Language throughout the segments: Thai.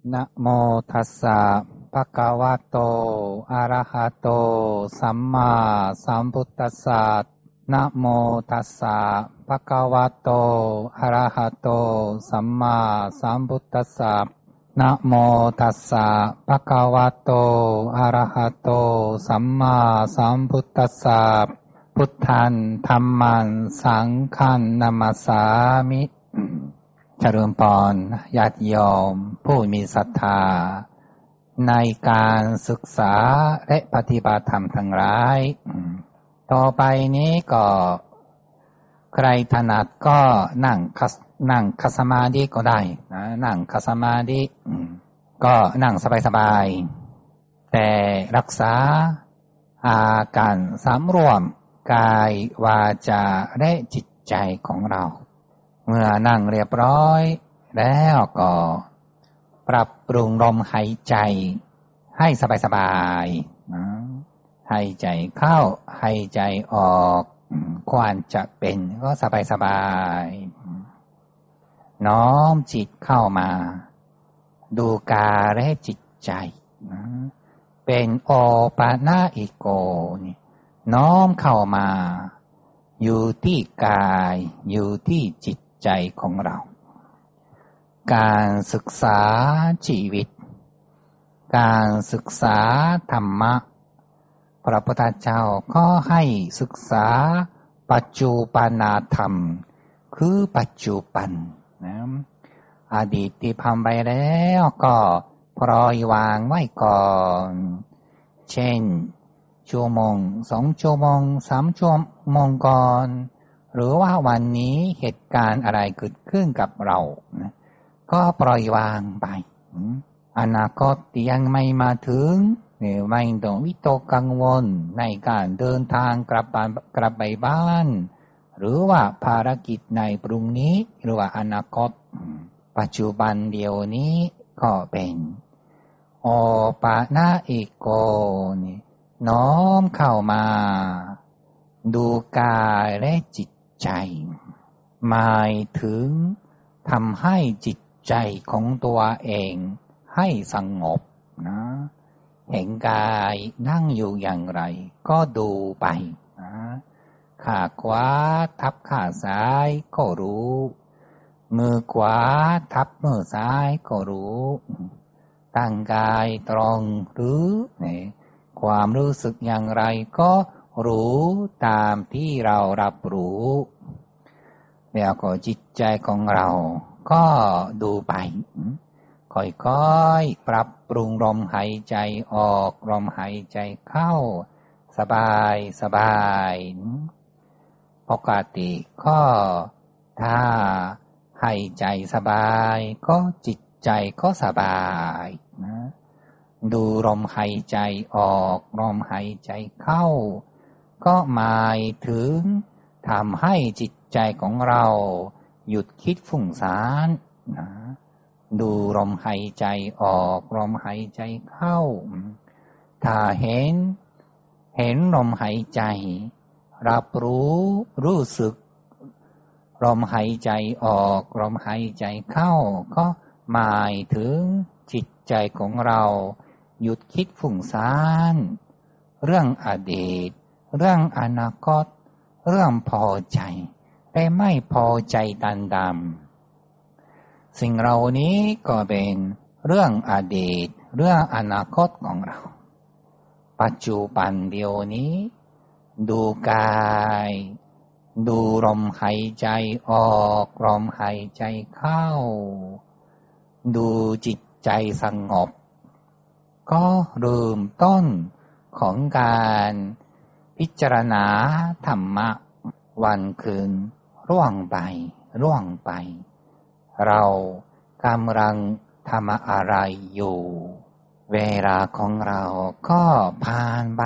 นะโมตัสสะภะคะวะโตอะระหะโตสัมมาสัมพุทธัสสะนะโมตัสสะภะคะวะโตอะระหะโตสัมมาสัมพุทธัสสะนะโมตัสสะภะคะวะโตอะระหะโตสัมมาสัมพุทธัสสะพุทธังธัมมังสังฆังนะมัสสามิเจริญพรญาติโยมผู้มีศรัทธาในการศึกษาและปฏิบัติธรรมทั้งหลายต่อไปนี้ก็ใครถนัดก็นั่งคัสมาธิก็ได้นะนั่งคัสมาธิก็นั่งสบายๆแต่รักษาอาการสำรวมกายวาจาและจิตใจของเราเมื่อนั่งเรียบร้อยแล้วก็ปรับปรุงลมหายใจให้สบายๆนะหายใจเข้าหายใจออกควรจะเป็นก็สบายๆน้อมจิตเข้ามาดูกายและจิตใจนะเป็นโอปานาอิโกนี่น้อมเข้ามาอยู่ที่กายอยู่ที่จิตใจของเราการศึกษาชีวิตการศึกษาธรรมะพระพุทธเจ้าก็ให้ศึกษาปัจจุบันธรรมคือปัจจุบันนะอดีตที่ผ่านไปแล้วก็ปล่อยวางไว้ก่อนเช่นชั่วโมง2 ชั่วโมง3 ชั่วโมงก่อนหรือว่าวันนี้เหตุการณ์อะไรเกิดขึ้นกับเรานะก็ปล่อยวางไปอนาคตที่ยังไม่มาถึงไม่ต้องวิตกกังวลในการเดินทางกลับไปบ้านหรือว่าภารกิจในพรุ่งนี้หรือว่าอนาคตปัจจุบันเดียวนี้ก็เป็นโอปานาอิโกนี่น้อมเข้ามาดูกายและจิตใจหมายถึงทำให้จิตใจของตัวเองให้สงบนะเห็นกายนั่งอยู่อย่างไรก็ดูไปนะขาขวาทับขาซ้ายก็รู้มือขวาทับมือซ้ายก็รู้ตั้งกายตรงหรือเนี่ยความรู้สึกอย่างไรก็รู้ตามที่เรารับรู้แล้วก็จิตใจของเราก็ดูไปค่อยๆปรับปรุงลมหายใจออกลมหายใจเข้าสบายปกติก็ถ้าหายใจสบายก็จิตใจก็สบายนะดูลมหายใจออกลมหายใจเข้าก็หมายถึงทำให้จิตใจของเราหยุดคิดฟุ้งซ่านนะดูลมหายใจออกลมหายใจเข้าถ้าเห็นลมหายใจรับรู้สึกลมหายใจออกลมหายใจเข้าก็หมายถึงจิตใจของเราหยุดคิดฟุ้งซ่านเรื่องอดีตเรื่องอนาคตเรื่องพอใจและไม่พอใจดำสิ่งเหล่านี้ก็เป็นเรื่องอดีตเรื่องอนาคตของเราปัจจุบันเดียวนี้ดูกายดูลมหายใจออกลมหายใจเข้าดูจิตใจสงบก็เริ่มต้นของการพิจารณาธรรมะวันคืนล่วงไปเรากำลังทำอะไรอยู่เวลาของเราก็ผ่านไป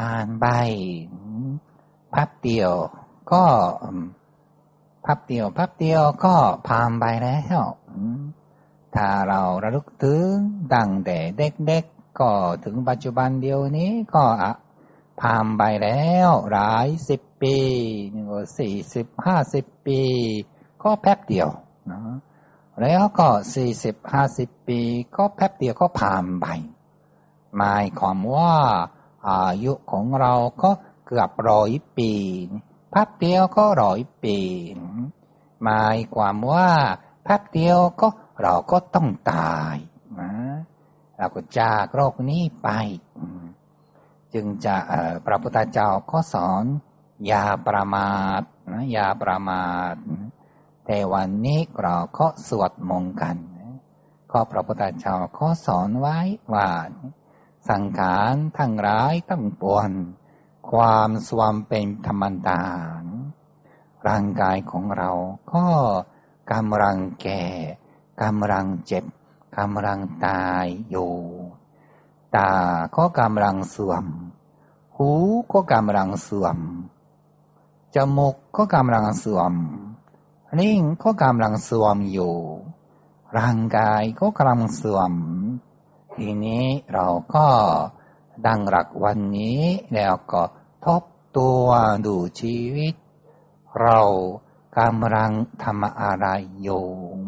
แป๊บเดียวก็ผ่านไปแล้วถ้าเราระลึกถึงตั้งแต่เด็กๆก็ถึงปัจจุบันเดียวนี้ก็ผ่านไปแล้วหลาย10 ปี40-50 ปีก็แป๊บเดียวนะแล้วก็40-50 ปีก็แป๊บเดียวก็ผ่านไปหมายความว่าอายุของเราก็เกือบ100 ปีแป๊บเดียวก็100 ปีหมายความว่าแป๊บเดียวก็เราก็ต้องตายนะเราก็จากโลกนี้ไปจึงจะพระพุทธเจ้าก็สอนอย่าประมาทนะอย่าประมาทแต่วันนี้เราก็สวดมนต์กันก็พระพุทธเจ้าก็สอนไว้ว่าสังขารทั้งหลายทั้งปวงความสวมเป็นธรรมดาร่างกายของเราก็กำลังแก่กำลังเจ็บกำลังตายอยู่ตาก็กำลังเสื่อมหูก็กำลังเสื่อมจมูกก็กำลังเสื่อมลิ้นก็กำลังเสื่อมอยู่ร่างกายก็กำลังเสื่อมทีนี้เราก็ดังหลักวันนี้แล้วก็ทบตัวดูชีวิตเรากำลังทำอะไรอยู่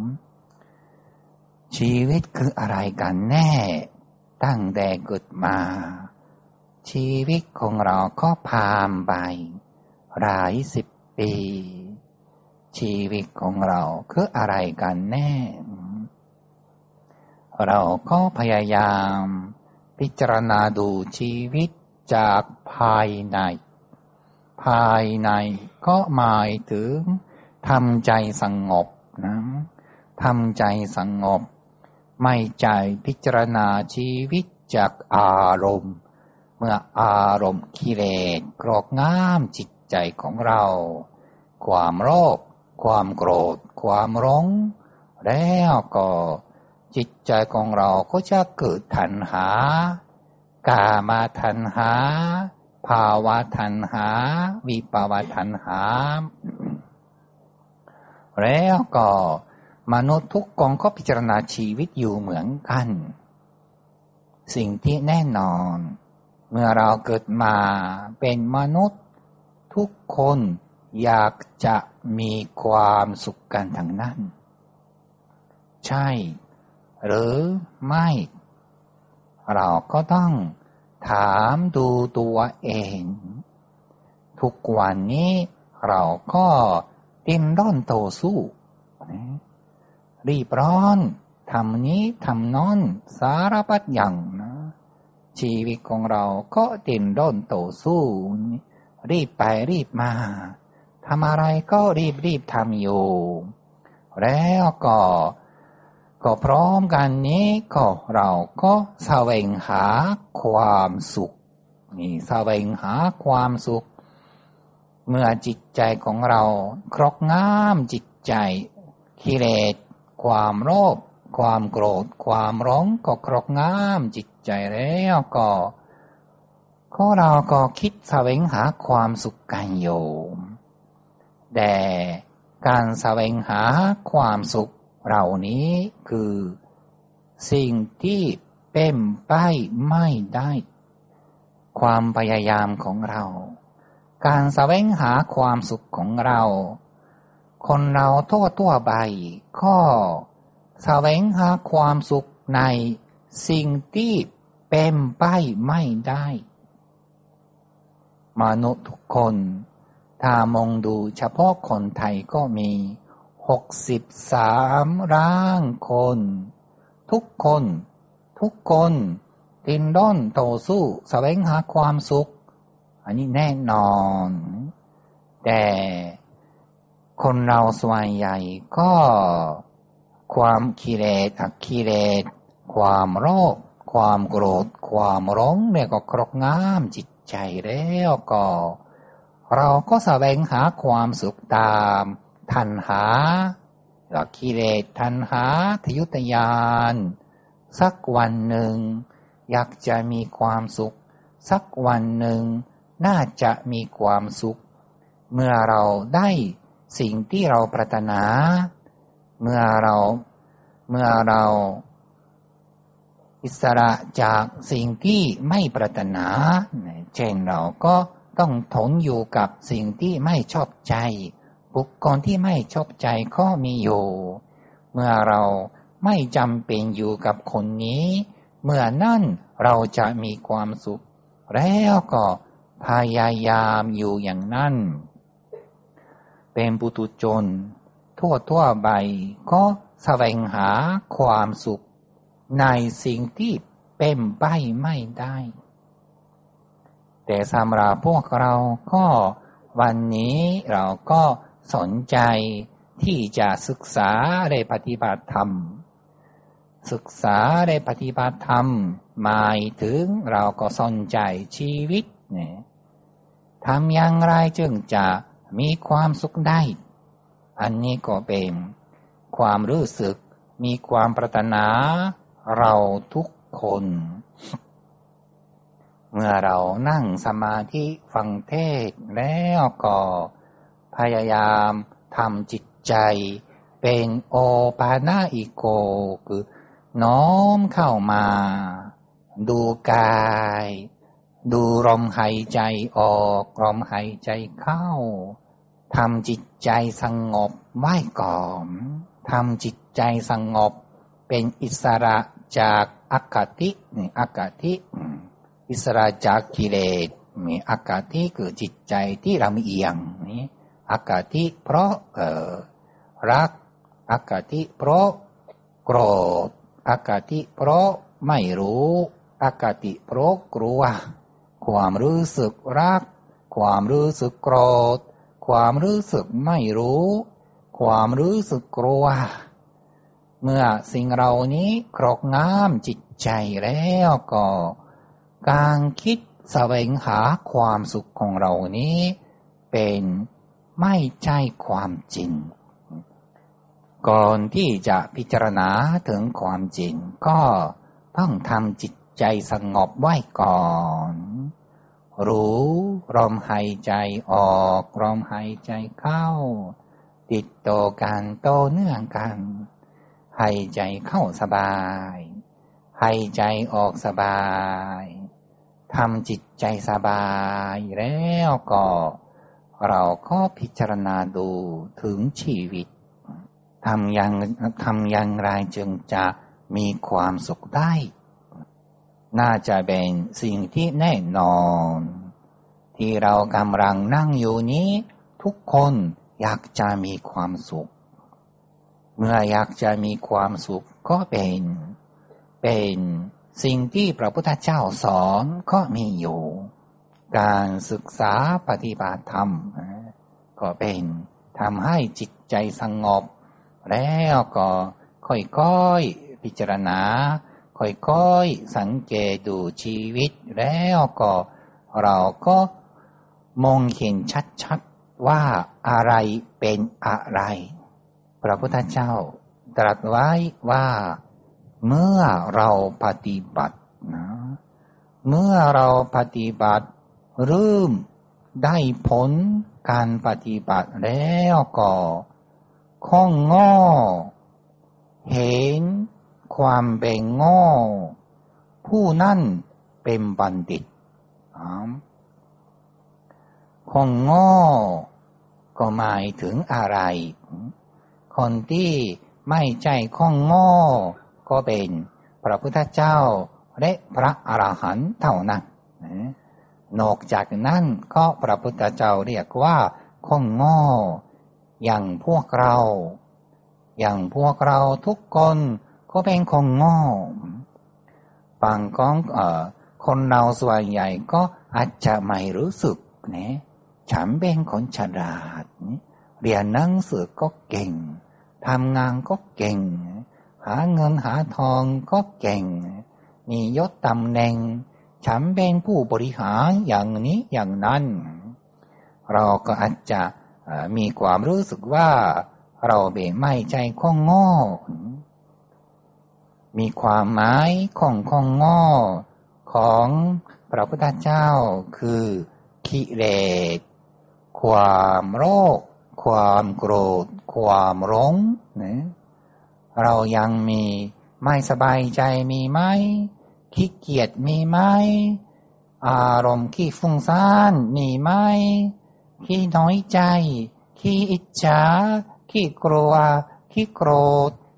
ชีวิตคืออะไรกันแน่ตั้งแต่เกิดมาชีวิตของเราก็ผ่านไปหลาย10 ปีชีวิตของเราคืออะไรกันแน่เราก็พยายามพิจารณาดูชีวิตจากภายในภายในก็หมายถึงทำใจสงบนะทำใจสงบไม่ใจพิจารณาชีวิตจากอารมณ์เมื่ออารมณ์กิเลสครอบงำจิตใจของเราความโลภความโกรธความหลงแล้วก็จิตใจของเราก็จะเกิดตัณหากามตัณหาภาวะตัณหาวิภาวะตัณหาแล้วก็มนุษย์ทุกคนก็พิจารณาชีวิตอยู่เหมือนกันสิ่งที่แน่นอนเมื่อเราเกิดมาเป็นมนุษย์ทุกคนอยากจะมีความสุขกันทั้งนั้นใช่หรือไม่เราก็ต้องถามดูตัวเองทุกวันนี้เราก็ดิ้นรนต่อสู้รีบร้อนทำนี้ทำโน้นสารพัดอย่างนะชีวิตของเราก็ดิ้นรนต่อสู้รีบไปรีบมาทำอะไรก็รีบทำอยู่แล้วก็พร้อมกันนี้ก็เราก็แสวงหาความสุขนี่แสวงหาความสุขเมื่อจิตใจของเราครอบงำจิตใจกิเลสความโลภความโกรธความหลงก็ครอบงำจิตใจแล้วก็เราก็คิดแสวงหาความสุขกันอยู่แต่การแสวงหาความสุขเหล่านี้คือสิ่งที่เป็นไปไม่ได้ความพยายามของเราการแสวงหาความสุขของเราคนเราทั่วไปก็แสวงหาความสุขในสิ่งที่เป็นไปไม่ได้มนุษย์ทุกคนถ้ามองดูเฉพาะคนไทยก็มี63 ล้านคนทุกคนดิ้นรนต่อสู้แสวงหาความสุขอันนี้แน่นอนแต่คนเราส่วนใหญ่ก็ความกิเลสอกิเลสความโลภความโกรธความหลงเนี่ยก็ครอบงำจิตใจแล้วก็เราก็แสวงหาความสุขตามตัณหากิเลสตัณหาทะยุทะยานสักวันหนึ่งอยากจะมีความสุขสักวันหนึ่งน่าจะมีความสุขเมื่อเราได้สิ่งที่เราปรารถนาเมื่อเราอิสระจากสิ่งที่ไม่ปรารถนาเช่นเราก็ต้องทนอยู่กับสิ่งที่ไม่ชอบใจบุคคลที่ไม่ชอบใจก็มีอยู่เมื่อเราไม่จำเป็นอยู่กับคนนี้เมื่อนั้นเราจะมีความสุขแล้วก็พยายามอยู่อย่างนั้นเป็นปุถุชนทั่วไปก็แสวงหาความสุขในสิ่งที่เป็นไปไม่ได้แต่สำหรับพวกเราก็วันนี้เราก็สนใจที่จะศึกษาและปฏิบัติธรรมศึกษาและปฏิบัติธรรมหมายถึงเราก็สนใจชีวิตเนี่ยทำอย่างไรจึงจะมีความสุขได้อันนี้ก็เป็นความรู้สึกมีความปรารถนาเราทุกคนเมื่อเรานั่งสมาธิฟังเทศน์แล้วก็พยายามทำจิตใจเป็นโอปานาอิโกคือน้อมเข้ามาดูกายดูลมหายใจออกลมหายใจเข้าทำจิตใจสงบไว้ก่อนทำจิตใจสงบเป็นอิสระจากอคตินี่อคติอิสระจากกิเลสมีอคติคือจิตใจที่ลำเอียงนี่อคติเพราะรักอคติเพราะโกรธอคติเพราะไม่รู้อคติเพราะกลัวความรู้สึกรักความรู้สึกโกรธความรู้สึกไม่รู้ความรู้สึกกลัวเมื่อสิ่งเหล่านี้ครอบงำจิตใจแล้วก็การคิดแสวงหาความสุขของเรานี้เป็นไม่ใช่ความจริงก่อนที่จะพิจารณาถึงความจริงก็ต้องทำจิตใจสงบไว้ก่อนรู้ลมหายใจออกลมหายใจเข้าติดต่อกันต่อเนื่องกันหายใจเข้าสบายหายใจออกสบายทำจิตใจสบายแล้วก็เราก็พิจารณาดูถึงชีวิตทำอย่างไรจึงจะมีความสุขได้น่าจะเป็นสิ่งที่แน่นอนที่เรากำลังนั่งอยู่นี้ทุกคนอยากจะมีความสุขเมื่ออยากจะมีความสุขก็เป็นสิ่งที่พระพุทธเจ้าสอนก็มีอยู่การศึกษาปฏิบัติธรรมก็เป็นทำให้จิตใจสงบแล้วก็ค่อยๆพิจารณาค่อยๆสังเกตดูชีวิตแล้วก็เราก็มองเห็นชัดๆว่าอะไรเป็นอะไรพระพุทธเจ้าตรัสไว้ว่าเมื่อเราปฏิบัตินะเมื่อเราปฏิบัติเริ่มได้ผลการปฏิบัติแล้วก็ข้องง้อเห็นความเป็นง้อผู้นั้นเป็นบัณฑิตข้องง้อก็หมายถึงอะไรคนที่ไม่ใจข้องง้อก็เป็นพระพุทธเจ้าและพระอรหันต์เท่านั้นนอกจากนั้นก็พระพุทธเจ้าเรียกว่าข้องง้ออย่างพวกเราทุกคนก็เป็นคนโง่บางคนเราส่วนใหญ่ก็อาจจะไม่รู้สึกนะฉันเป็นคนฉลาดเรียนหนังสือก็เก่งทำงานก็เก่งหาเงินหาทองก็เก่งมียศตำแหน่งฉันเป็นผู้บริหารอย่างนี้อย่างนั้นเราก็อาจจะมีความรู้สึกว่าเราไม่ใช่คนโง่มีความหมายของคนโง่ของพระพุทธเจ้าคือกิเลสความโลภความโกรธความหลงนะเรายังมีไม่สบายใจมีไหมขี้เกียจมีไหมอารมณ์ขี้ฟุ้งซ่านมีไหมขี้น้อยใจขี้อิจฉาขี้กลัวขี้โกรธ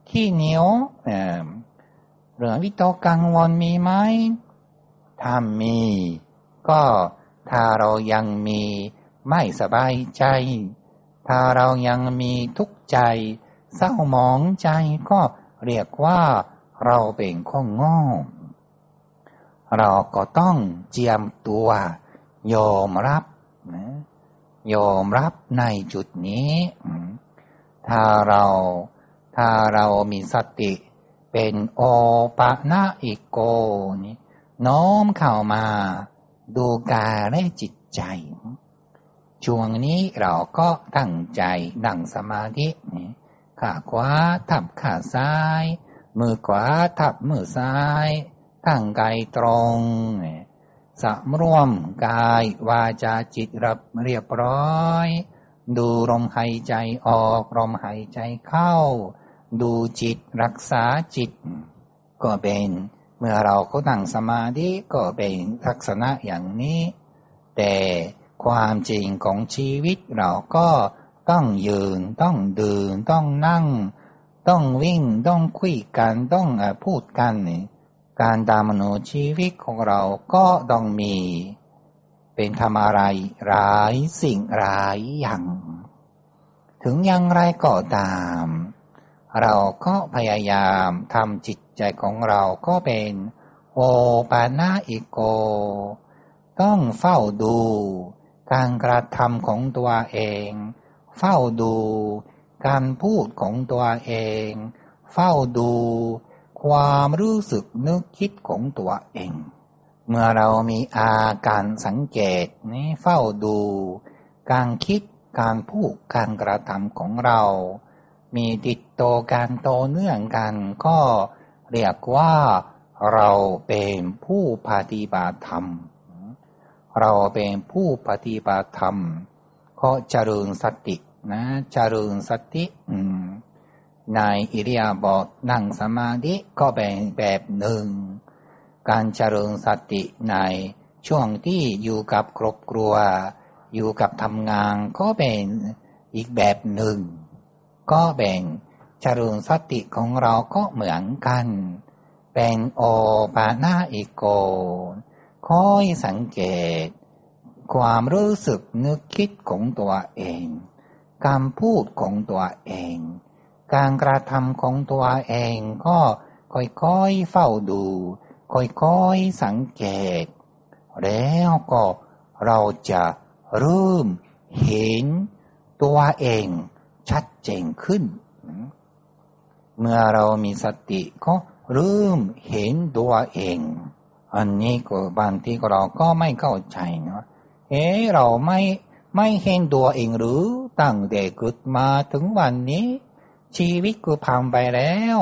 ขี้เหนียวเรื่องวิตกกังวลมีไหมถ้ามีก็ถ้าเรายังมีไม่สบายใจถ้าเรายังมีทุกข์ใจเศร้าหมองใจก็เรียกว่าเราเป็นคนโง่เราก็ต้องเจียมตัวยอมรับนะยอมรับในจุดนี้ถ้าเรามีสติเป็นโอปะนะอิโกนี่น้อมเข้ามาดูกายและจิตใจช่วงนี้เราก็ตั้งใจนั่งสมาธินี่ขาขวาทับขาซ้ายมือขวาทับมือซ้ายตั้งกายตรงสำรวมกายวาจาจิตเรียบร้อยดูลมหายใจออกลมหายใจเข้าดูจิตรักษาจิตก็เป็นเมื่อเราก็นั่งสมาธิก็เป็นลักษณะอย่างนี้แต่ความจริงของชีวิตเราก็ต้องยืนต้องเดินต้องนั่งต้องวิ่งต้องคุยกันต้องพูดกันนี่การดำเนินชีวิตของเราก็ต้องมีเป็นทำอะไรหลายสิ่งหลายอย่างถึงอย่างไรก็ตามเราก็พยายามทำจิตใจของเราก็เป็นโอปานะอิโกต้องเฝ้าดูการกระทำของตัวเองเฝ้าดูการพูดของตัวเองเฝ้าดูความรู้สึกนึกคิดของตัวเองเมื่อเรามีอาการสังเกตนี้เฝ้าดูการคิดการพูดการกระทำของเรามีติดต่อกันต่อเนื่องกันก็เรียกว่าเราเป็นผู้ปฏิบัติธรรมเราเป็นผู้ปฏิบัติธรรมก็เจริญสตินะเจริญสติในอิริยาบถนั่งสมาธิก็เป็นแบบหนึ่งการเจริญสติในช่วงที่อยู่กับครอบครัวอยู่กับทำงานก็เป็นอีกแบบหนึ่งก็เป็นเจริญสติของเราก็เหมือนกันเป็นโอปานะอิโกคอยสังเกตความรู้สึกนึกคิดของตัวเองการพูดของตัวเองการกระทำของตัวเองก็ค่อยๆเฝ้าดูค่อยๆสังเกตแล้วก็เราจะเริ่มเห็นตัวเองชัดเจนขึ้นเมื่อเรามีสติก็เริ่มเห็นตัวเองอันนี้ก็บางทีเราก็ไม่เข้าใจนะเราไม่เห็นตัวเองหรือตั้งแต่เกิดมาถึงวันนี้ชีวิตก็ผ่านไปแล้ว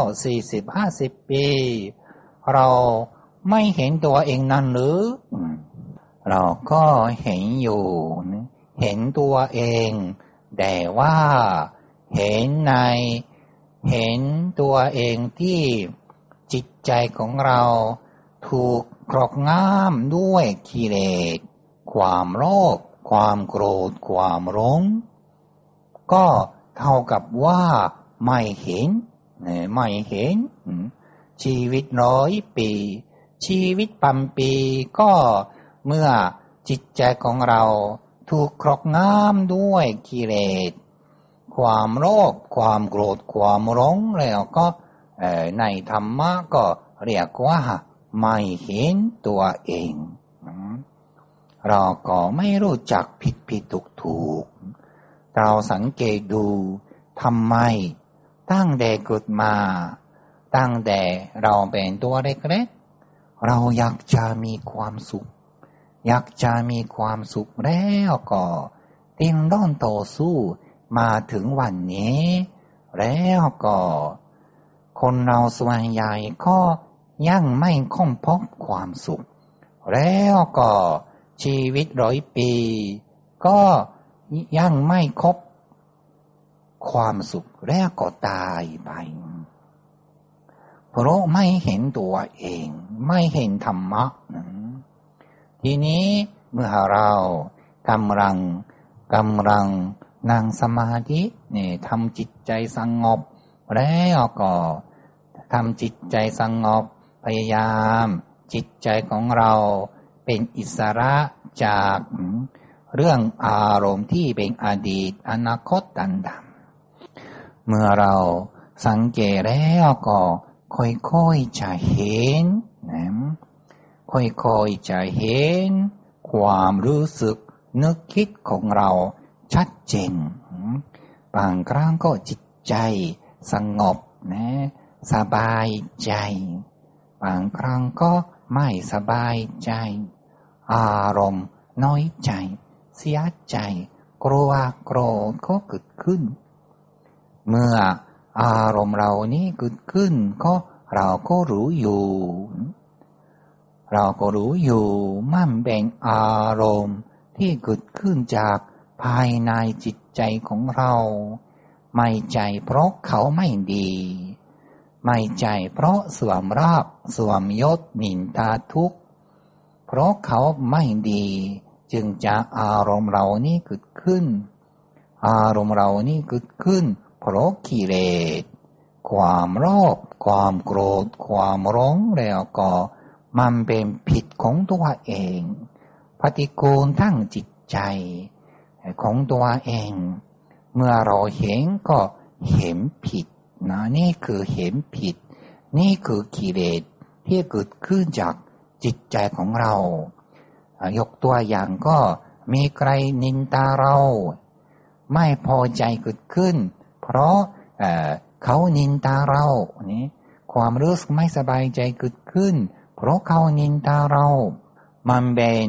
40-50 ปีเราไม่เห็นตัวเองนั่นหรือเราก็เห็นอยู่เห็นตัวเองแต่ว่าเห็นตัวเองที่จิตใจของเราถูกครอบงำด้วยกิเลสความโลภความโกรธความหลงก็เท่ากับว่าไม่เห็นชีวิต100 ปีชีวิตพันปีก็เมื่อจิตใจของเราถูกครอบงำด้วยกิเลสความโลภความโกรธความหลงแล้วก็ในธรรมะก็เรียกว่าไม่เห็นตัวเองเราก็ไม่รู้จักผิดถูกเราสังเกตดูทำไมตั้งแต่เกิดมาตั้งแต่เราเป็นตัวเล็กๆเราอยากจะมีความสุขแล้วก็ดิ้นรนต่อสู้มาถึงวันนี้แล้วก็คนเราส่วนใหญ่ก็ยังไม่ค้นพบความสุขแล้วก็ชีวิต100 ปีก็ยังไม่ครบความสุขแล้วก็ตายไปเพราะไม่เห็นตัวเองไม่เห็นธรรมะทีนี้เมื่อเรากำลังนั่งสมาธิทำจิตใจสงบแล้วก็ทำจิตใจสงบพยายามจิตใจของเราเป็นอิสระจากเรื่องอารมณ์ที่เป็นอดีตอนาคตต่างๆเมื่อเราสังเกตแล้วก็ค่อยๆจะเห็นนะค่อยๆจะเห็นความรู้สึกนึกคิดของเราชัดเจนบางครั้งก็จิตใจสงบนะสบายใจบางครั้งก็ไม่สบายใจอารมณ์น้อยใจเสียใจกลัวโกรธก็เกิดขึ้นเมื่ออารมณ์เรานี้เกิดขึ้นก็เราก็รู้อยู่มันเป็นอารมณ์ที่เกิดขึ้นจากภายในจิตใจของเราไม่ใจเพราะเขาไม่ดีไม่ใจเพราะสวมราบสวมยศนินทาทุกข์เพราะเขาไม่ดีจึงจะอารมณ์เรานี้เกิดขึ้นอารมณ์เรานี้เกิดขึ้นเพราะกิเลสความโลภความโกรธความหลงแล้วก็มันเป็นผิดของตัวเองปฏิกูลทั้งจิตใจของตัวเองเมื่อเราเห็นก็เห็นผิดนะนี่คือเห็นผิดนี่คือกิเลสที่เกิดขึ้นจากจิตใจของเรายกตัวอย่างก็มีใครนินทาเราไม่พอใจเกิดขึ้นเพราะเขานินทาเรานี่ความรู้สึกไม่สบายใจเกิดขึ้นเพราะเขานินทาเรามันเป็น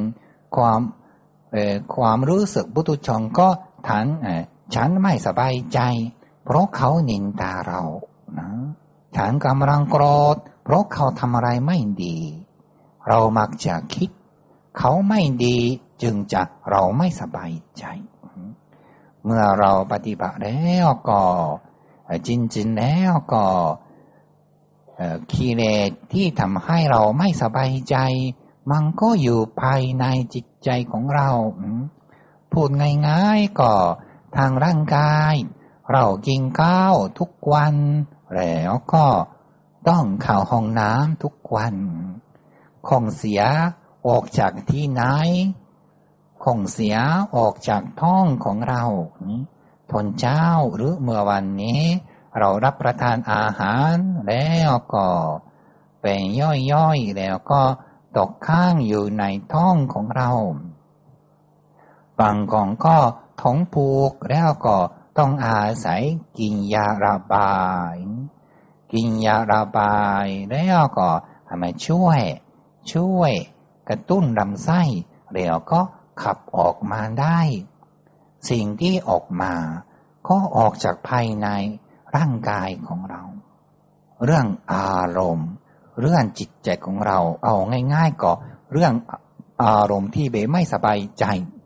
ความรู้สึกปุถุชนก็ฉันไม่สบายใจเพราะเขานินทาเรานะฉันกำลังโกรธเพราะเขาทำอะไรไม่ดีเรามักจะคิดเขาไม่ดีจึงจะเราไม่สบายใจเมื่อเราปฏิบัติแล้วก็จริงๆแล้วก็กิเลสที่ทำให้เราไม่สบายใจมันก็อยู่ภายในจิตใจของเราพูดง่ายๆก็ทางร่างกายเรากินข้าวทุกวันแล้วก็ต้องเข้าห้องน้ำทุกวันของเสียออกจากที่ไหนของเสียออกจากท้องของเราตอนเช้าหรือเมื่อวันนี้เรารับประทานอาหารแล้วก็เป็นย่อยๆแล้วก็ตกค้างอยู่ในท้องของเราบางกองก็ท้องผูกแล้วก็ต้องอาศัยกินยาระบายแล้วก็มาช่วยกระตุ้นลำไส้แล้วก็ขับออกมาได้สิ่งที่ออกมาก็ออกจากภายในร่างกายของเราเรื่องอารมณ์เรื่องจิตใจของเราเอาง่ายๆก็เรื่องอารมณ์ที่ไม่สบายใจ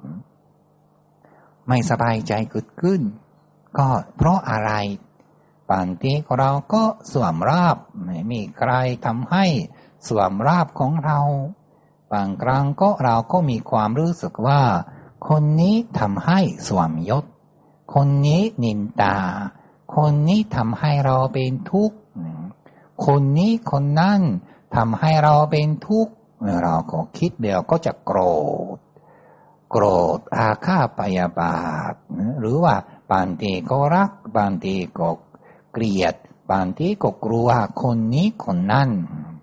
เกิดขึ้นก็เพราะอะไรบางทีเราก็สวมราบไม่มีใครทำให้สวมราบของเราบางครั้งก็เราก็มีความรู้สึกว่าคนนี้ทำให้สวมยศคนนี้นินทาคนนี้ทำให้เราเป็นทุกข์คนนี้คนนั้นทำให้เราเป็นทุกข์เราก็คิดเดี๋ยวก็จะโกรธอาฆาตพยาบาทหรือว่าบางทีก็รักบางทีก็เกลียดบางทีก็กลัวคนนี้คนนั้น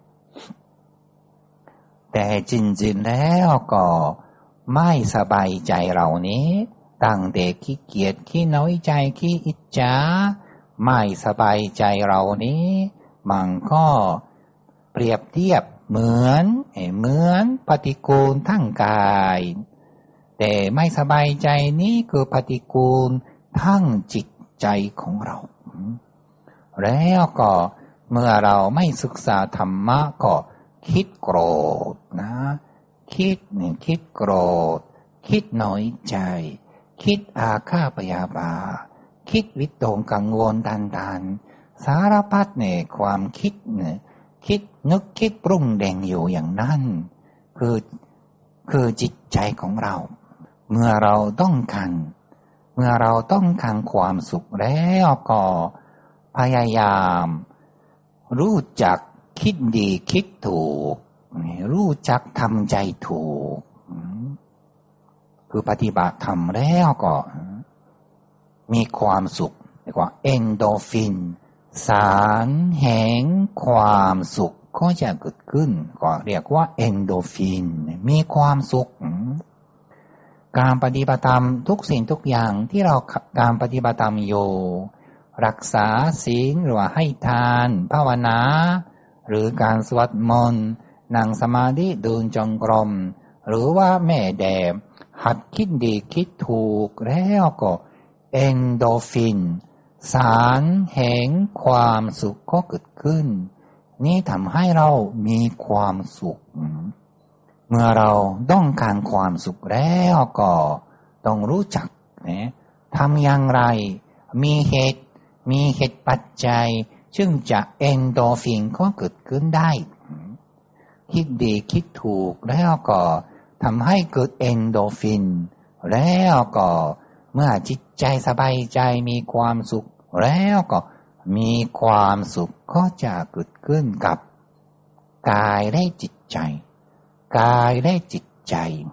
แต่จริงๆแล้วก็ไม่สบายใจเหล่านี้ตั้งแต่ขี้เกียจขี้น้อยใจขี้อิจฉาไม่สบายใจเหล่านี้มันก็เปรียบเทียบเหมือนปฏิกูลทั้งกายแต่ไม่สบายใจนี้คือปฏิกูลทั้งจิตใจของเราแล้วก็เมื่อเราไม่ศึกษาธรรมะก็คิดโกรธนะคิดโกรธคิดน้อยใจคิดอาฆาตพยาบาทคิดวิตกกังวลต่างๆสารพัดเนี่ยความคิดนึกคิดปรุงแต่งอยู่อย่างนั้นคือจิตใจของเราเมื่อเราต้องการความสุขแล้วก็พพยายามรู้จักคิดดีคิดถูกรู้จักทำใจถูกคือปฏิบัติธรรมแล้วก็มีความสุขเรียกว่าเอนโดฟินสารแห่งความสุขก็จะเกิดขึ้นก็เรียกว่าเอนโดฟินมีความสุขการปฏิบัติธรรมทุกสิ่งทุกอย่างที่เราการปฏิบัติธรรมอยู่รักษาศีลหรือว่าให้ทานภาวนาหรือการสวดมนต์นั่งสมาธิเดินจงกรมหรือว่าแม่แดบหัดคิดดีคิดถูกแล้วก็เอนโดฟินสารแห่งความสุขก็เกิดขึ้นนี่ทำให้เรามีความสุขเมื่อเราต้องการความสุขแล้วก็ต้องรู้จักทำอย่างไรมีเหตุปัจจัยซึ่งจะเอนโดฟินก็เกิดขึ้นได้คิดดีคิดถูกแล้วก็ทำให้เกิดเอนโดฟินแล้วก็เมื่อจิตใจสบายใจมีความสุขแล้วก็มีความสุขก็จะเกิดขึ้นกับกายและจิตใจกายและจิตใจ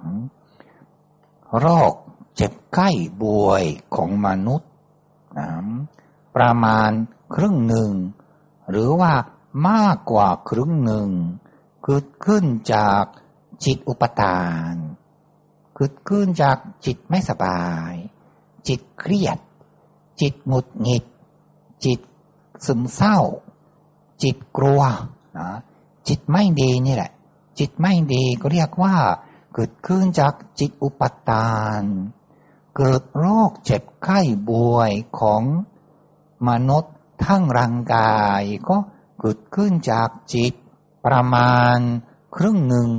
โรคเจ็บไข้ป่วยของมนุษย์ประมาณครึ่งหนึ่งหรือว่ามากกว่าครึ่งหนึ่งเกิดขึ้นจากจิตอุปทานเกิดขึ้นจากจิตไม่สบายจิตเครียดจิตหงุดหงิดจิตซึมเศร้าจิตกลัวจิตไม่ดีนี่แหละจิตไม่ดีก็เรียกว่าเกิดขึ้นจากจิตอุปทานเกิดโรคเจ็บไข้ป่วยของมนุษย์ทั้งร่างกายก็เกิดขึ้นจากจิตประมาณครึ่งหนึ่ง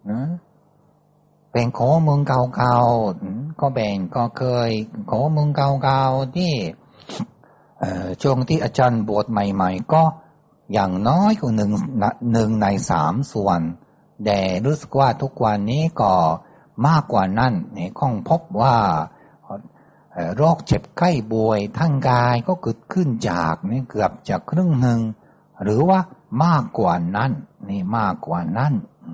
เป็นข้อมูลเก่าๆก็เคยข้อมูลเก่าๆที่ช่วงที่อาจารย์บวชใหม่ๆก็อย่างน้อยก็หนึ่งในสามส่วนแต่รู้สึกว่าทุกวันนี้ก็มากกว่านั้นคงพบว่าโรคเจ็บไข้ป่วยทั้งกายก็เกิดขึ้นจากเกือบจะครึ่งหนึ่งหรือว่ามากกว่านั้นมากกว่านั้น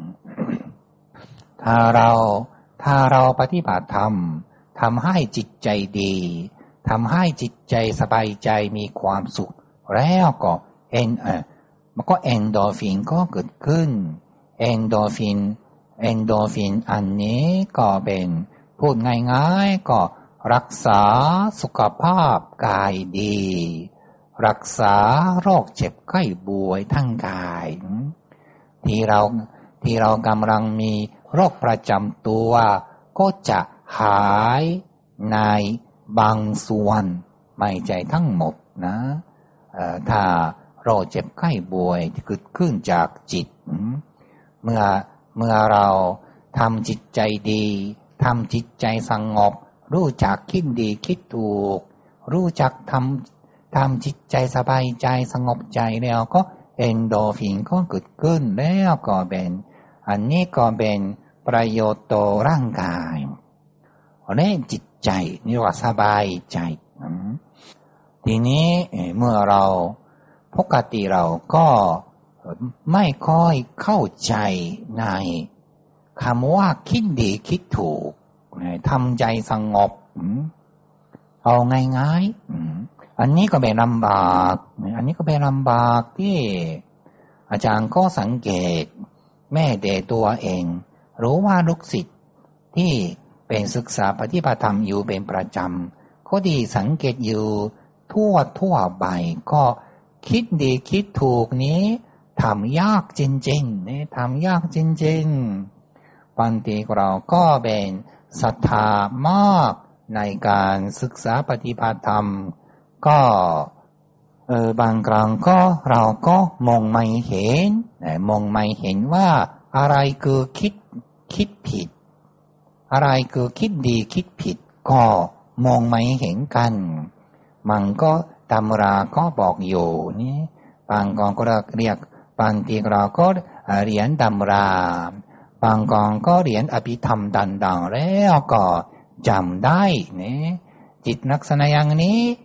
ถ้าเราปฏิบัติธรรมทำให้จิตใจดีทำให้จิตใจสบายใจมีความสุขแล้วก็มันก็เอนโดฟินก็เกิดขึ้นเอนโดฟินอันนี้ก็เป็นพูดง่ายๆก็รักษาสุขภาพกายดีรักษาโรคเจ็บไข้ป่วยทั้งกายที่เรากำลังมีโรคประจำตัวก็จะหายในบางส่วนไม่ใช่ทั้งหมดนะถ้าโรคเจ็บไข้ป่วยที่เกิดขึ้นจากจิตเมื่อเราทำจิตใจดีทำจิตใจสงบรู้จักคิดดีคิดถูกรู้จักทำจิตใจสบายใจสงบใจแล้วก็เอนโดฟินก็เกิดขึ้นแล้วก็เป็นอันนี้ก็เป็นประโยชน์ต่อร่างกายและจิตใจนี่ว่าสบายใจทีนี้เมื่อเราปกติเราก็ไม่ค่อยเข้าใจในคำว่าคิดดีคิดถูกทำใจสงบเอาง่ายๆอันนี้ก็เป็นลำบากที่อาจารย์ก็สังเกตแม่เด็กตัวเองรู้ว่าลูกศิษย์ที่เป็นศึกษาปฏิบัติธรรมอยู่เป็นประจำก็ดีสังเกตอยู่ทั่วไปก็คิดดีคิดถูกนี้ทำยากจริงๆทำยากจริงๆบางทีเราก็เป็นศรัทธามากในการศึกษาปฏิบัติธรรมก็บางครั้งก็เราก็มองไม่เห็นว่าอะไรคือคิดผิดอะไรคือคิดดีคิดผิดก็มองไม่เห็นกันมันก็ตำราก็บอกอยู่นี่บางกองก็เรียกบางทีเราก็เรียนตำราบางกองก็เรียนอภิธรรมดังๆแล้วก็จำได้เนี่ยจิตลักษณะอย่างนี้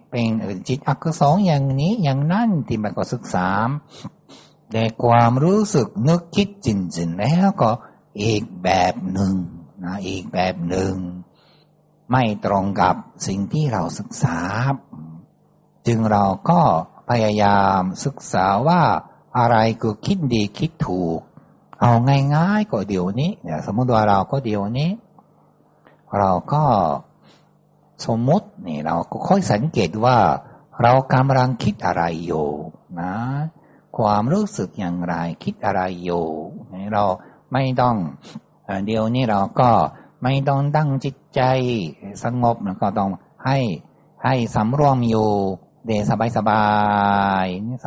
เป็นจิตอกุศลอย่างนี้อย่างนั้นที่มันก็ศึกษาแต่ความรู้สึกนึกคิดจริงๆแล้วก็อีกแบบหนึ่งนะอีกแบบหนึ่งไม่ตรงกับสิ่งที่เราศึกษาจึงเราก็พยายามศึกษาว่าอะไรคือคิดดีคิดถูกเอาง่ายๆก็เดี๋ยวนี้เนี่ยสมมติว่าเราก็เดี๋ยวนี้เราก็สมมตินี่เราก็ค่อยสังเกตว่าเรากำลังคิดอะไรอยู่นะความรู้สึกอย่างไรคิดอะไรอยู่เราไม่ต้องเดี๋ยวนี้เราก็ไม่ต้องตั้งจิตใจสงบแล้วก็ต้องให้สำรวมอยู่เดสบาย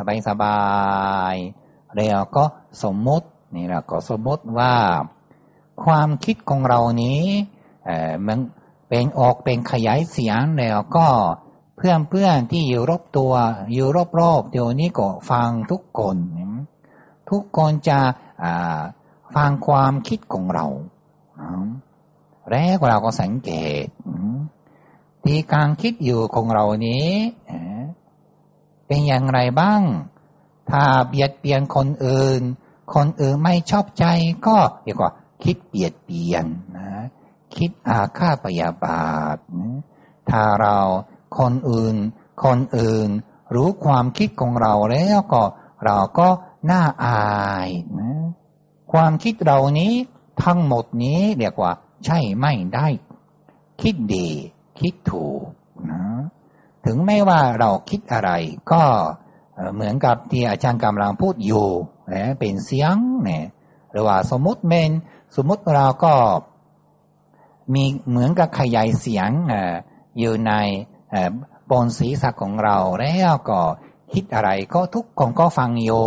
แล้วก็สมมตินี่เราก็สมมติว่าความคิดของเรานี้มันเป็นออกเป็นขยายเสียงแล้วก็เพื่อนที่อยู่รอบตัวอยู่รอบๆเดี๋ยวนี้ก็ฟังทุกคนจะฟังความคิดของเราแล้วเราก็สังเกตที่การคิดอยู่ของเรานี้เป็นอย่างไรบ้างถ้าเบียดเบียนคนอื่นไม่ชอบใจก็เรียกว่าคิดเบียดเบียนนะคิดอาฆาตพยาบาทนะถ้าเราคนอื่นรู้ความคิดของเราแล้วก็เราก็น่าอายนะความคิดเรานี้ทั้งหมดนี้เรียกว่าใช่ไม่ได้คิดดีคิดถูกนะถึงแม้ว่าเราคิดอะไรก็เหมือนกับที่อาจารย์กำลังพูดอยู่เป็นเสียงเนี่ยหรือว่าสมมติเราก็มีเหมือนกับขยายเสียงอยู่ในบนศีรษะของเราแล้วก็คิดอะไรก็ทุกคนก็ฟังอยู่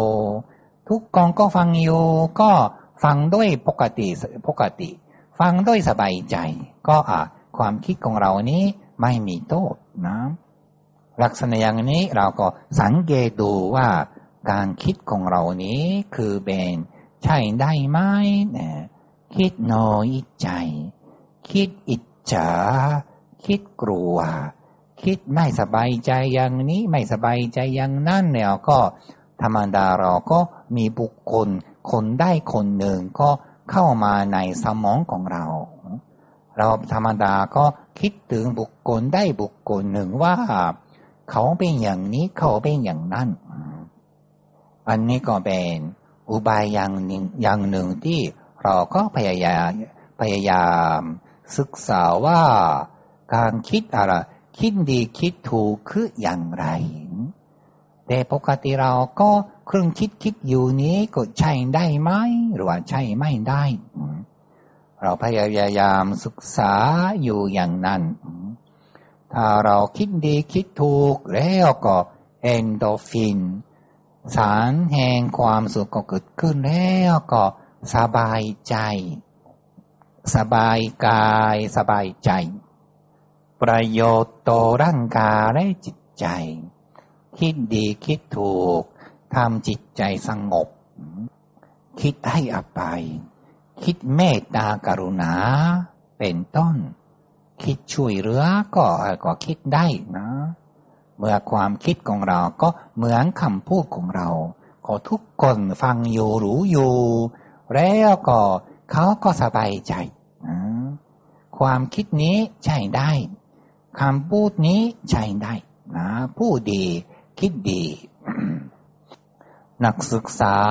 ก็ฟังด้วยปกติฟังด้วยสบายใจก็ความคิดของเรานี้ไม่มีโทษนะลักษณะอย่างนี้เราก็สังเกตดูว่าการคิดของเรานี้คือเป็นใช่ได้ไหมเนี่ยคิดน้อยใจคิดอิจฉาคิดกลัวคิดไม่สบายใจอย่างนี้ไม่สบายใจอย่างนั้นเนี่ยก็ธรรมดาเราก็มีบุคคลคนได้คนหนึ่งก็เข้ามาในสมองของเราธรรมดาก็คิดถึงบุคคลได้บุคคลหนึ่งว่าเขาเป็นอย่างนี้เขาเป็นอย่างนั้นอันนี้ก็เป็นอุบายอย่างหนึ่งที่เราก็พยายามศึกษาว่าการคิดอะไรคิดดีคิดถูกคืออย่างไรแต่ปกติเราก็เครื่องคิดอยู่นี้ก็ใช่ได้ไหมหรือว่าใช่ไม่ได้เราพยายามศึกษาอยู่อย่างนั้นถ้าเราคิดดีคิดถูกแล้วก็เอนโดรฟินสารแห่งความสุขก็เกิดขึ้นแล้วก็สบายใจสบายกายสบายใจประโยชน์ต่อร่างกายและจิตใจคิดดีคิดถูกทำจิตใจสงบคิดให้อภัยคิดเมตตากรุณาเป็นต้นคิดช่วยเหลือก็คิดได้นะเมื่อความคิดของเราก็เหมือนคำพูดของเราก็ทุกคนฟังอยู่รู้อยู่แล้วก็เขาก็สบายใจนะความคิดนี้ใช่ได้คำพูดนี้ใช่ได้นะพูดดีคิดดี นักศึกษา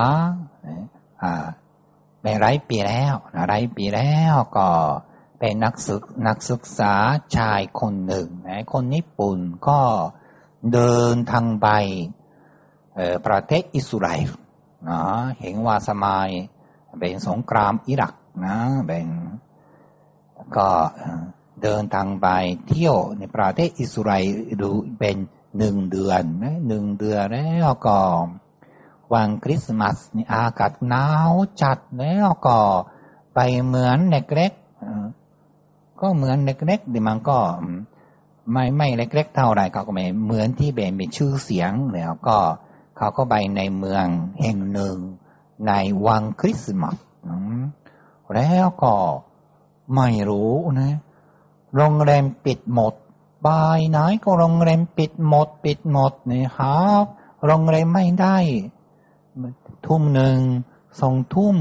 เป็นหลายปีแล้วก็เป็นนักศึกษาชายคนหนึ่งคนญี่ปุ่นก็เดินทางไปประเทศอิสราเอลนะเห็นว่าสมัยเป็นสงครามอิรักนะเป็นก็เดินทางไปเที่ยวในประเทศอิสราเอลเป็น1 เดือนนะ1 เดือนแล้วก็วันคริสต์มาสนี่อากาศหนาวจัดแล้วก็ไปเหมือนเล็กๆก็เหมือนเล็กๆแต่มันก็ไม่เล็กๆเท่าไหร่เขาก็ไม่เหมือนที่เป็นชื่อเสียงแล้วก็เขาก็ไปในเมืองแห่งหนึ่งในวันคริสต์มาสแล้วก็ไม่รู้นะโรงแรมปิดหมดบ่ายไหนก็โรงแรมปิดหมดเนี่ยหาโรงแรมไม่ได้ทุ่มหนึ่ง2 ทุ่ม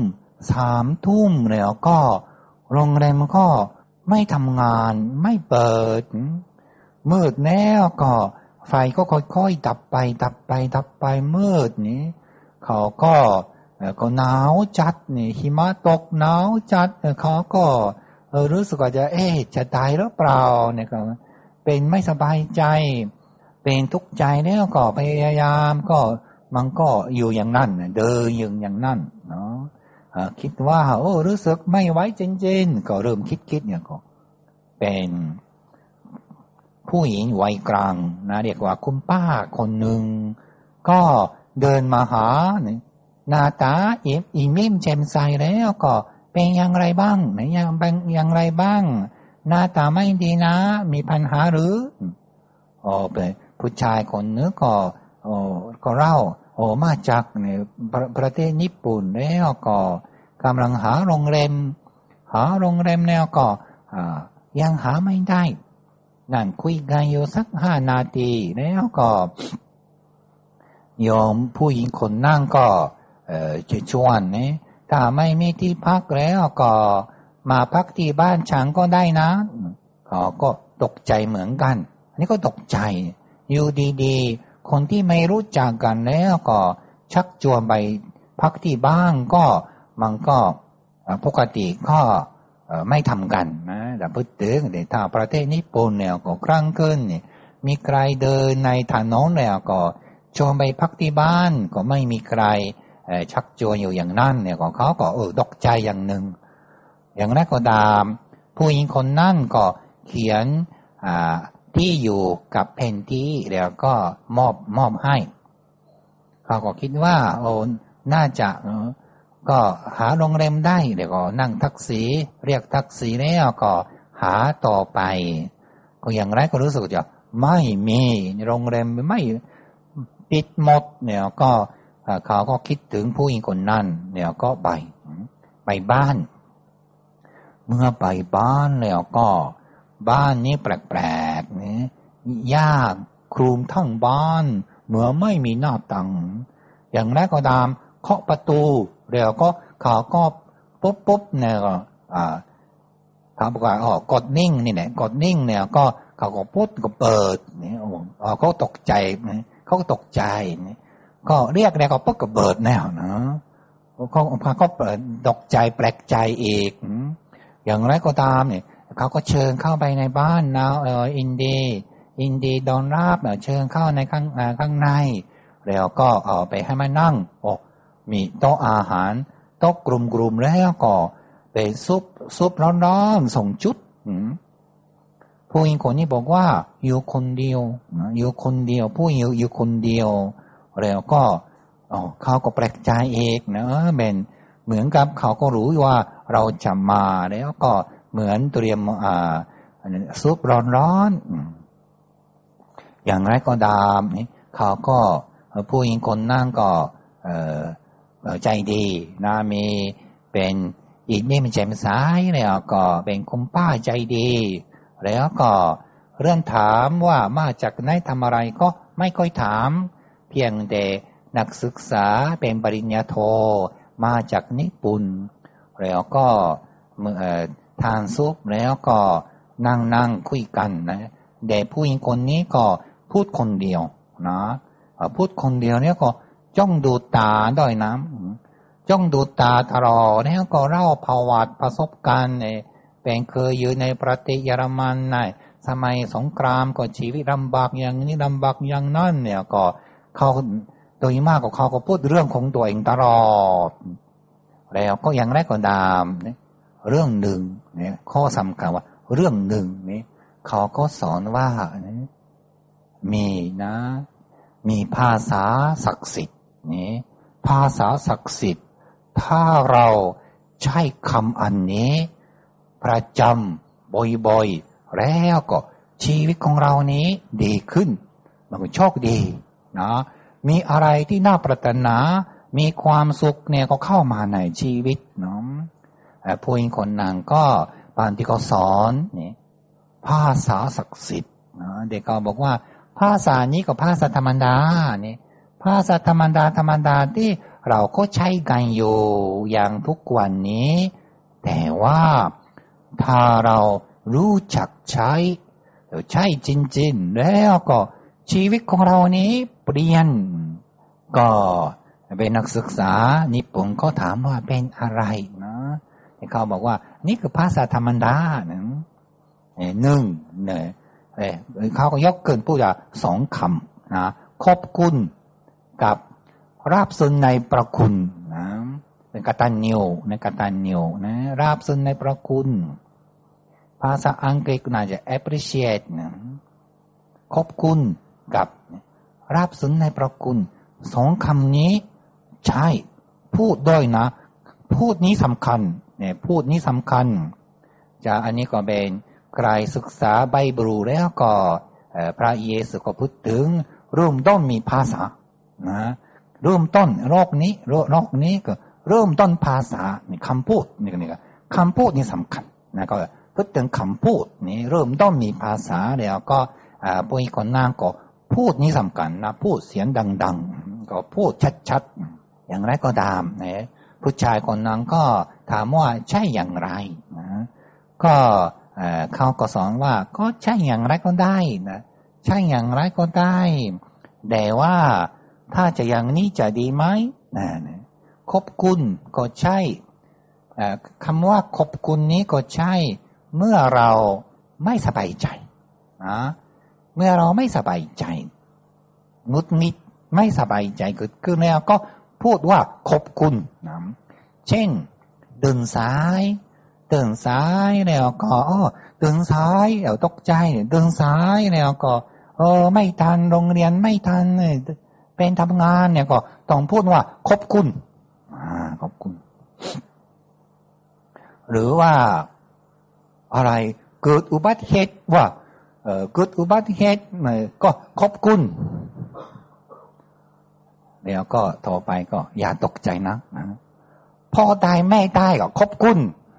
3 ทุ่มแล้วก็โรงแรมก็ไม่ทำงานไม่เปิดมืดแล้วก็ไฟก็ค่อยๆดับไปมืดนี่เขาก็หนาวจัดนี่หิมะตกหนาวจัดเขาก็รู้สึกว่าจะตายหรือเปล่าเนี่ยก็เป็นไม่สบายใจเป็นทุกข์ใจแล้วก็พยายามก็มันก็อยู่อย่างนั้นเดินอย่างนั้นเนาะคิดว่ารู้สึกไม่ไหวจริงๆก็เริ่มคิดเนี่ยก็เป็นผู้หญิงวัยกลางนะเรียกว่าคุณป้าคนหนึ่งก็เดินมาหาหน้าตาอิ่มแจ่มใสแล้วก็เป็นอย่างไรบ้างอย่างไรบ้างหน้าตาไม่ดีนะมีปัญหาหรือเป็นผู้ชายคนนึงก็เล่ามาจากประเทศญี่ปุ่นแล้วก็กำลังหาโรงแรมแล้วก็ยังหาไม่ได้นั่นคุยกันอยู่สัก5 นาทีแล้วก็โยมผู้หญิงคนนั่งก็ชวนเนี่ยถ้าไม่มีที่พักแล้วก็มาพักที่บ้านฉันก็ได้นะเขาก็ตกใจเหมือนกันอันนี้ก็ตกใจอยู่ดีๆคนที่ไม่รู้จักกันแล้วก็ชักชวนไปพักที่บ้านก็มันก็ปกติก็ไม่ทำกันนะแต่พูดถึงถ้าประเทศญี่ปุ่นเนี่ยก็ครั้งขึ้นนี่มีใครเดินในถนนแล้วก็ชวนไปพักที่บ้านก็ไม่มีใครชักชวนอยู่อย่างนั้นเนี่ยก็เขาก็ตกใจอย่างหนึ่งอย่างนั้นก็ตามผู้หญิงคนนั้นก็เขียนที่อยู่กับแผนที่แล้วก็มอบให้เขาก็คิดว่าน่าจะก็หาโรงแรมได้เดี๋ยวก็นั่งแท็กซี่เรียกแท็กซี่แล้วก็หาต่อไปก็อย่างไรก็รู้สึกจะไม่มีโรงแรมไม่ปิดหมดเนี่ยก็เขาก็คิดถึงผู้หญิงคนนั้นเนี่ยก็ไปบ้านเมื่อไปบ้านแล้วก็บ้านนี้แปลกๆนี่หญ้าคลุมทั้งบ้านเหมือนไม่มีหน้าต่างอย่างแรกก็ตามเคาะประตูแล้วก็เขาก็ปุ๊บเนี่ยก็เขาบอกว่ากดนิ่งนี่แหละกดนิ่งเนี่ยก็เขาก็ปุ๊บก็เปิดนี่เขาตกใจเขาก็ตกใจนี่ก็เรียกแล้วก็ปุ๊บก็เปิดแนวนะเขาเปิดตกใจแปลกใจอีกอย่างไรก็ตามเนี่ยเขาก็เชิญเข้าไปในบ้านนะอินดีดอนราบเชิญเข้าในข้างในแล้วก็ไปให้มานั่งมีโต๊ะอาหารโต๊ะกลุ่มแล้วก็ไปซุปร้อนๆส่งจุดผู้หญิงคนนี้บอกว่าอยู่คนเดียวผู้หญิงอยู่คนเดียวแล้วก็เขาก็แปลกใจเองนะเป็นเหมือนกับเขาก็รู้ว่าเราจะมาแล้วก็เหมือนเตรียมซุปร้อนอย่างไรก็ตามนี่เขาก็ผู้หญิงคนนั่งก็ใจดีนะมีเป็นอีกนี่มันแจ่มใสแล้วก็เป็นคุณป้าใจดีแล้วก็เรื่องถามว่ามาจากไหนทำอะไรก็ไม่ค่อยถามเพียงแต่นักศึกษาเป็นปริญญาโทมาจากญี่ปุ่นแล้วก็ทานซุปแล้วก็นั่งคุยกันนะแต่ผู้หญิงคนนี้ก็พูดคนเดียวนะพูดคนเดียวเนี่ยก็จ้องดูตาด้วยนะจ้องดูตาตลอดแล้วก็เล่าประสบการณ์เป็นเคยอยู่ในประเทศเยอรมันในสมัยสงครามก็ชีวิตลำบากอย่างนี้ลำบากอย่างนั้นเนี่ยก็เขาโดยมากก็เขาก็พูดเรื่องของตัวเองตลอดแล้วก็อย่างแรกก็ตามเรื่องหนึ่งเนี่ยข้อสำคัญว่าเรื่องหนึ่งนี่เขาก็สอนว่ามีภาษาศักดิ์สิทธิ์นี่ภาษาศักดิ์สิทธิ์ถ้าเราใช้คำอันนี้ประจำบ่อยๆแล้วก็ชีวิตของเรานี้ดีขึ้นมันก็โชคดีนะมีอะไรที่น่าปรารถนามีความสุขเนี่ยก็เข้ามาในชีวิตเนาะผู้หญิงคนนั้นก็บางที่เขาสอนนี่ภาษาศักดิ์สิทธิ์เด็กก็บอกว่าภาษานี้ก็ภาษาธรรมดาเนี่ยภาษาธรรมดาที่เราก็ใช้กันอยู่อย่างทุกวันนี้แต่ว่าถ้าเรารู้จักใช้จริงๆแล้วก็ชีวิตของเรานี้เปลี่ยนก็เป็นนักศึกษาญี่ปุ่นก็ถามว่าเป็นอะไรนะเขาบอกว่านี่คือภาษาธรรมดาหนึ่งเนี่ยเขาก็ยกเกินพูดว่าสองคำนะขอบคุณกับราบซึ้งในประคุณนะเป็นกตัญญูนะราบซึ้งในประคุณภาษาอังกฤษน่าจะ appreciate นะขอบคุณกับราบซึ้งในประคุณสองคำนี้ใช่พูดด้วยนะพูดนี้สำคัญเนี่ยพูดนี้สำคัญจะอันนี้ก็เป็นใครศึกษาไบเบิลแล้วก็พระเยซูก็พูดถึงเริ่มต้นมีภาษานะเริ่มต้นโลกนี้ก็เริ่มต้นภาษานี่คำพูดนี่ก็คำพูดนี่สำคัญนะก็พูดถึงคำพูดนี่เริ่มต้นมีภาษาแล้วก็ผู้คนนั่งก็พูดนี้สำคัญนะพูดเสียงดังๆก็พูดชัดๆอย่างไรก็ตามนะผู้ชายคนนั้นก็ถามว่าใช่อย่างไรนะก็เขาก็สอนว่าก็ใช่อย่างไรก็ได้นะใช่อย่างไรก็ได้แต่ว่าถ้าจะอย่างนี้จะดีไหมนะขอบคุณก็ใช่คำว่าขอบคุณนี้ก็ใช่เมื่อเราไม่สบายใจนะเมื่อเราไม่สบายใจหงุดหงิดไม่สบายใจเกิดขึ้นแล้วก็พูดว่าขอบคุณนะเช่นเดินสายแล้วก็ตื่นสายแล้วตกใจตื่นสายแล้วก็ไม่ทันโรงเรียนไม่ทันเป็นทำงานเนี่ยก็ต้องพูดว่าขอบคุณขอบคุณหรือว่าอะไรเกิดอุบัติเหตุว่าเกิดอุบัติเหตุก็ขอบคุณแล้วก็ต่อไปก็อย่าตกใจนะพ่อตายแม่ตายก็ขอบคุณ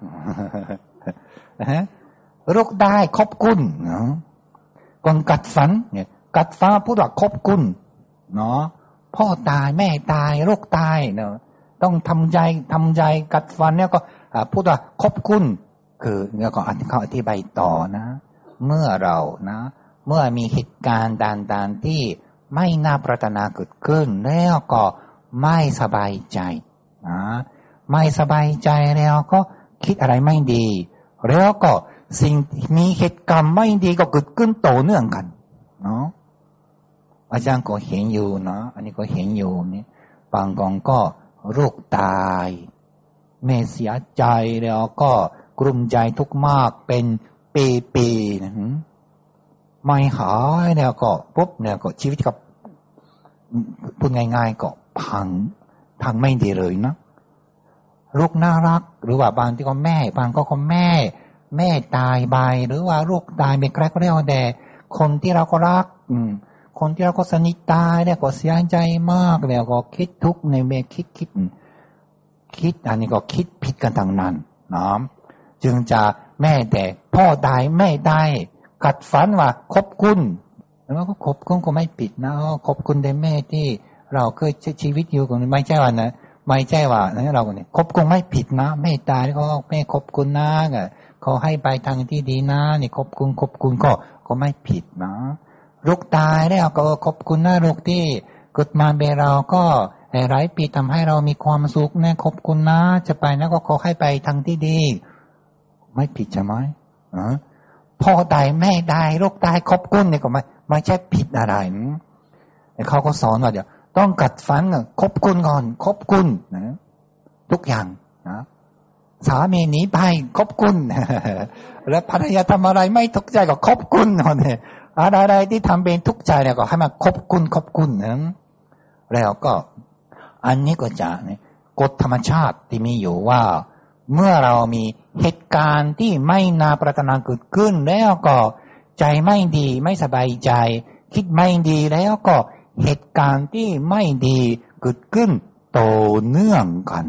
ลูกได้ขอบคุณคนกัดฟันเนี่ยกัดฟันพูดว่าขอบคุณเนาะพ่อตายแม่ตายลูกตายเนาะต้องทำใจกัดฟันเนี่ยก็พูดว่าขอบคุณคือเนี่ยก็เขาอธิบายต่อนะเมื่อเรานะเมื่อมีเหตุการณ์ต่างๆที่ไม่น่าปรารถนาเกิดขึ้นแล้วก็ไม่สบายใจนะไม่สบายใจแล้วก็คิดอะไรไม่ดีแล้วก็สิ่งมีเหตุการณ์ไม่ดีก็เกิดขึ้นต่อเนื่องกันเนาะอาจารย์ก็เห็นอยู่เนาะอันนี้ก็เห็นอยู่นี่บางคนก็ลูกตายแม่เสียใจแล้วก็กลุ้มใจทุกข์มากเป็นปีๆนะไม่หายแล้วก็ปุ๊บเนี่ยก็ชีวิตก็พูดง่ายๆก็พังไม่ดีเลยนะลูกน่ารักหรือว่าบางที่ก็แม่บางก็แม่ตายไปหรือว่าลูกตายเป็นใครก็แล้วแต่คนที่เราก็รักคนที่เราก็สนิทตายเนี่ยก็เสียใจมากแล้วก็คิดทุกข์ในเมื่อคิดอันนี้ก็คิดผิดกันทางนั้นนะจึงจะแม่แต่พ่อตายแม่ตายกัดฟันว่าขอบคุณแล้วก็ขอบคุณก็ไม่ผิดนะขอบคุณในแม่ที่เราเคยใช้ชีวิตอยู่กันไม่ใช่ว่านะไม่ใช่ว่าเราเนี่ยขอบคุณไม่ผิดนะแม่ตายก็แม่ขอบคุณนะเขาให้ไปทางที่ดีนะนี่ขอบคุณก็ไม่ผิดนะลูกตายแล้วก็ขอบคุณนะลูกที่เกิดมาเป็นเราก็หลายปีทำให้เรามีความสุขนะขอบคุณนะจะไปนะก็ขอให้ไปทางที่ดีไม่ผิดใช่ไหมพ่อตายแม่ตายลูกตายขอบคุณนี่ก็ไม่ใช่ผิดอะไรเขาก็สอนว่าเดี๋ยวต้องกัดฟันขอบคุณก่อนขอบคุณนะทุกอย่างนะสามีหนีไปขอบคุณแล้วภรรยาทำอะไรไม่ทุกข์ใจก็ขอบคุณเนี่ยอะไรที่ทำเป็นทุกข์ใจเนี่ยก็ให้มาขอบคุณนะแล้วก็อันนี้ก็จะกฎธรรมชาติที่มีอยู่ว่าเมื่อเรามีเหตุการณ์ที่ไม่น่าปรารถนาเกิดขึ้นแล้วก็ใจไม่ดีไม่สบายใจคิดไม่ดีแล้วก็เหตุการณ์ที่ไม่ดีเกิดขึ้นต่อเนื่องกัน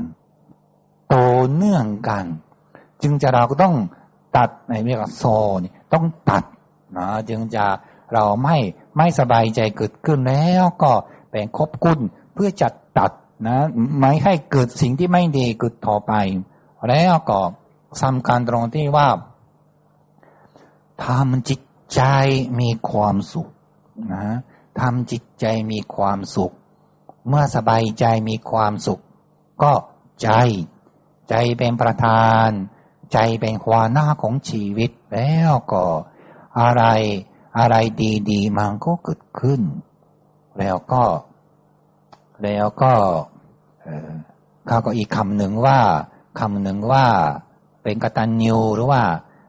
จึงจะเราก็ต้องตัดในเรียกว่าโซนี่ต้องตัดนะจึงจะเราไม่สบายใจเกิดขึ้นแล้วก็เป็นคบกุญเพื่อจะตัดนะไม่ให้เกิดสิ่งที่ไม่ดีเกิดต่อไปแล้วก็สำคัญตรงที่ว่าทำจิตใจมีความสุขนะทำจิตใจมีความสุขเมื่อสบายใจมีความสุขก็ใจเป็นประธานใจเป็นหัวหน้าของชีวิตแล้วก็อะไรดีๆมันก็เกิดขึ้นแล้วก็เขาก็อีกคำหนึ่งว่าเป็นกตัญญูหรือว่า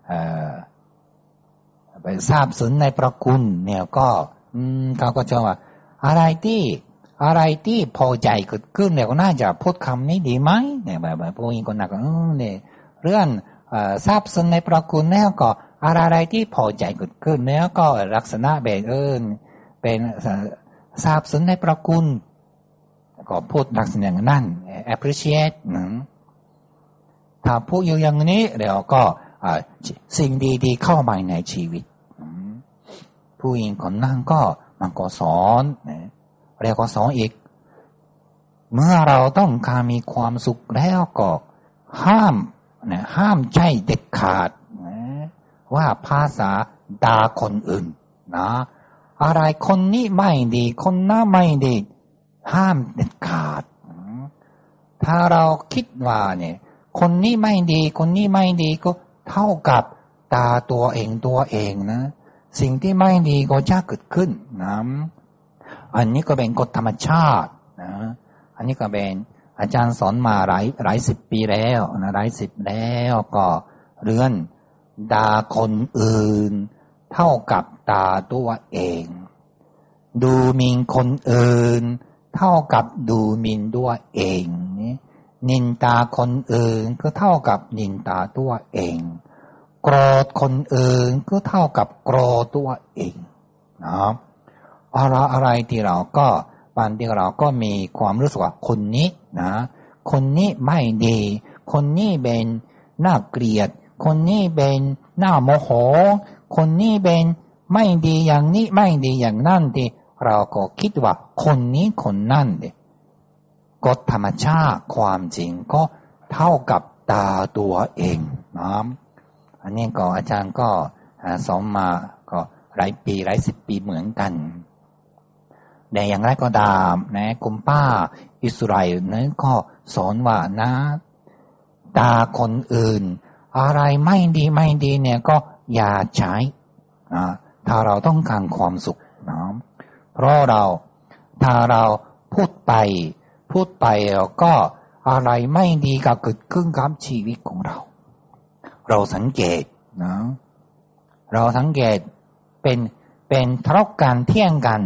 ไปทราบซึ้งในพระคุณเนี่ยก็เขาก็จะว่าอะไรที่พอใจเกิดขึ้นเนี่ยก็น่าจะพูดคำนี้ดีไหมเนี่ยแบบพวกนี้ก็นักเนี่ยเรื่องทราบซึ้งในพระคุณแล้วก็อะไรที่พอใจเกิดขึ้นแล้วก็ลักษณะแบบเป็นทราบซึ้งในพระคุณก็พูดลักษณะอย่างนั้น appreciate ถ้าพูดอยู่อย่างนี้เดี๋ยวก็สิ่งดีๆเข้ามาในชีวิตผู้หญิงคนนั้นก็มันก็สอนแล้วก็สอนอีกเมื่อเราต้องการมีความสุขแล้วก็ห้ามใจเด็ดขาดว่าภาษาด่าคนอื่นนะอะไรคนนี้ไม่ดีคนนั้นไม่ดีห้ามเด็ดขาดถ้าเราคิดว่าเนี่ยคนนี้ไม่ดีคนนี้ไม่ดีก็เท่ากับด่าตัวเองนะสิ่งที่ไม่ดีก็จะเกิดขึ้นนะอันนี้ก็เป็นกฎธรรมชาตินะอันนี้ก็เป็นอาจารย์สอนมาหลายสิบปีแล้วนะหลายสิบแล้วก็เรื่องด่าคนอื่นเท่ากับด่าตัวเองดูหมิ่นคนอื่นเท่ากับดูหมิ่นตัวเองนินทาคนอื่นก็เท่ากับนินทาตัวเองโกรธคนอื่นก็เท่ากับโกรธตัวเองนะอะไรที่เราก็บางทีเราก็มีความรู้สึกว่าคนนี้นะคนนี้ไม่ดีคนนี้เป็นน่าเกลียดคนนี้เป็นน่าโมโหคนนี้เป็นไม่ดีอย่างนี้ไม่ดีอย่างนั้นที่เราก็คิดว่าคนนี้คนนั้นเนี่ยกฎธรรมชาติความจริงก็เท่ากับตาตัวเองนะอันนี้ก็อาจารย์ก็สอนมาก็หลายปีหลายสิบปีเหมือนกันแต่อย่างไรก็ตามนะคุณป้าอิสราเอลนั้นก็สอนว่านะด่าคนอื่นอะไรไม่ดีเนี่ยก็อย่าใช้นะถ้าเราต้องการความสุขนะเพราะถ้าเราพูดไปแล้วก็อะไรไม่ดีก็เกิดขึ้นกับชีวิตของเราสังเกตนะเราสังเกตเป็นทะเลาะกันเถียงกัน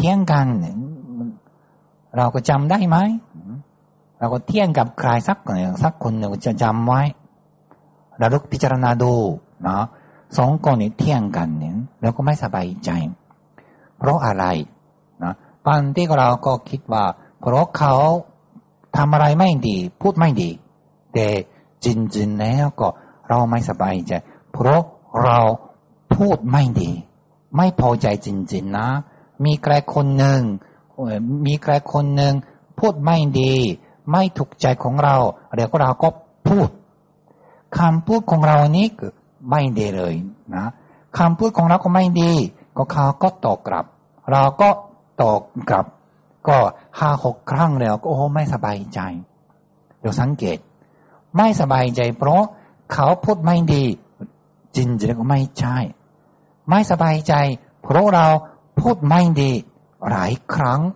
เราก็จำได้ไหมเราก็เถียงกับใครสักคนหนึ่งจะจำไว้ระลึกพิจารณาดูนะสองคนนี้เถียงกันเนี่ยเราก็ไม่สบายใจเพราะอะไรนะบางทีเราก็คิดว่าเพราะเขาทำอะไรไม่ดีพูดไม่ดีแต่จริงๆแล้วก็เราไม่สบายใจเพราะเราพูดไม่ดีไม่พอใจจริงๆนะมีใครคนหนึ่งพูดไม่ดีไม่ถูกใจของเราเดี๋ยวเราก็พูดคำพูดของเรานี้คือไม่ดีเลยนะคำพูดของเราก็ไม่ดีก็เขาก็ตอบกลับเราก็ตอบกลับก็5-6 ครั้งแล้วก็ไม่สบายใจเดี๋ยวสังเกตไม่สบายใจเพราะเขาพูดไม่ดีจริงๆก็ไม่ใช่ไม่สบายใจเพราะเราพูดไม่ดีหลายครั้ง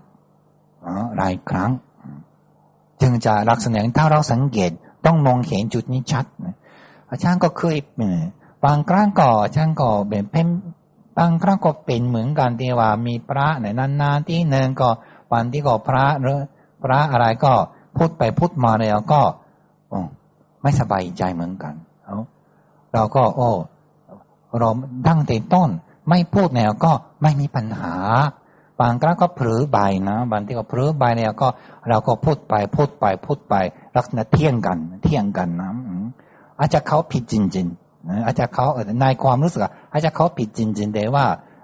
จึงจะลักษณะถ้าเราสังเกตต้องมองเห็นจุดนี้ชัดอาจารย์ก็เคยบางครั้งก็อาจารย์ก็เป็นบางครั้งก็เป็นเหมือนกันที่ว่ามีพระในนานๆที่หนึ่งก็วันที่ก็พระหรือพระอะไรก็พูดไปพูดมาแล้วก็ไม่สบายใจเหมือนกันเราก็เราตั้งแต่ต้นไม่พูดแล้วก็ไม่มีปัญหาบางครั้งก็เผลอใบนะบางทีก็เผลอใบแล้วก็เราก็พูดไปลักษณะเที่ยงกันนะอาจจะเขาผิดจริงๆอาจจะเขาในความรู้สึกอาจจะเขาผิดจริงๆแต่ว่า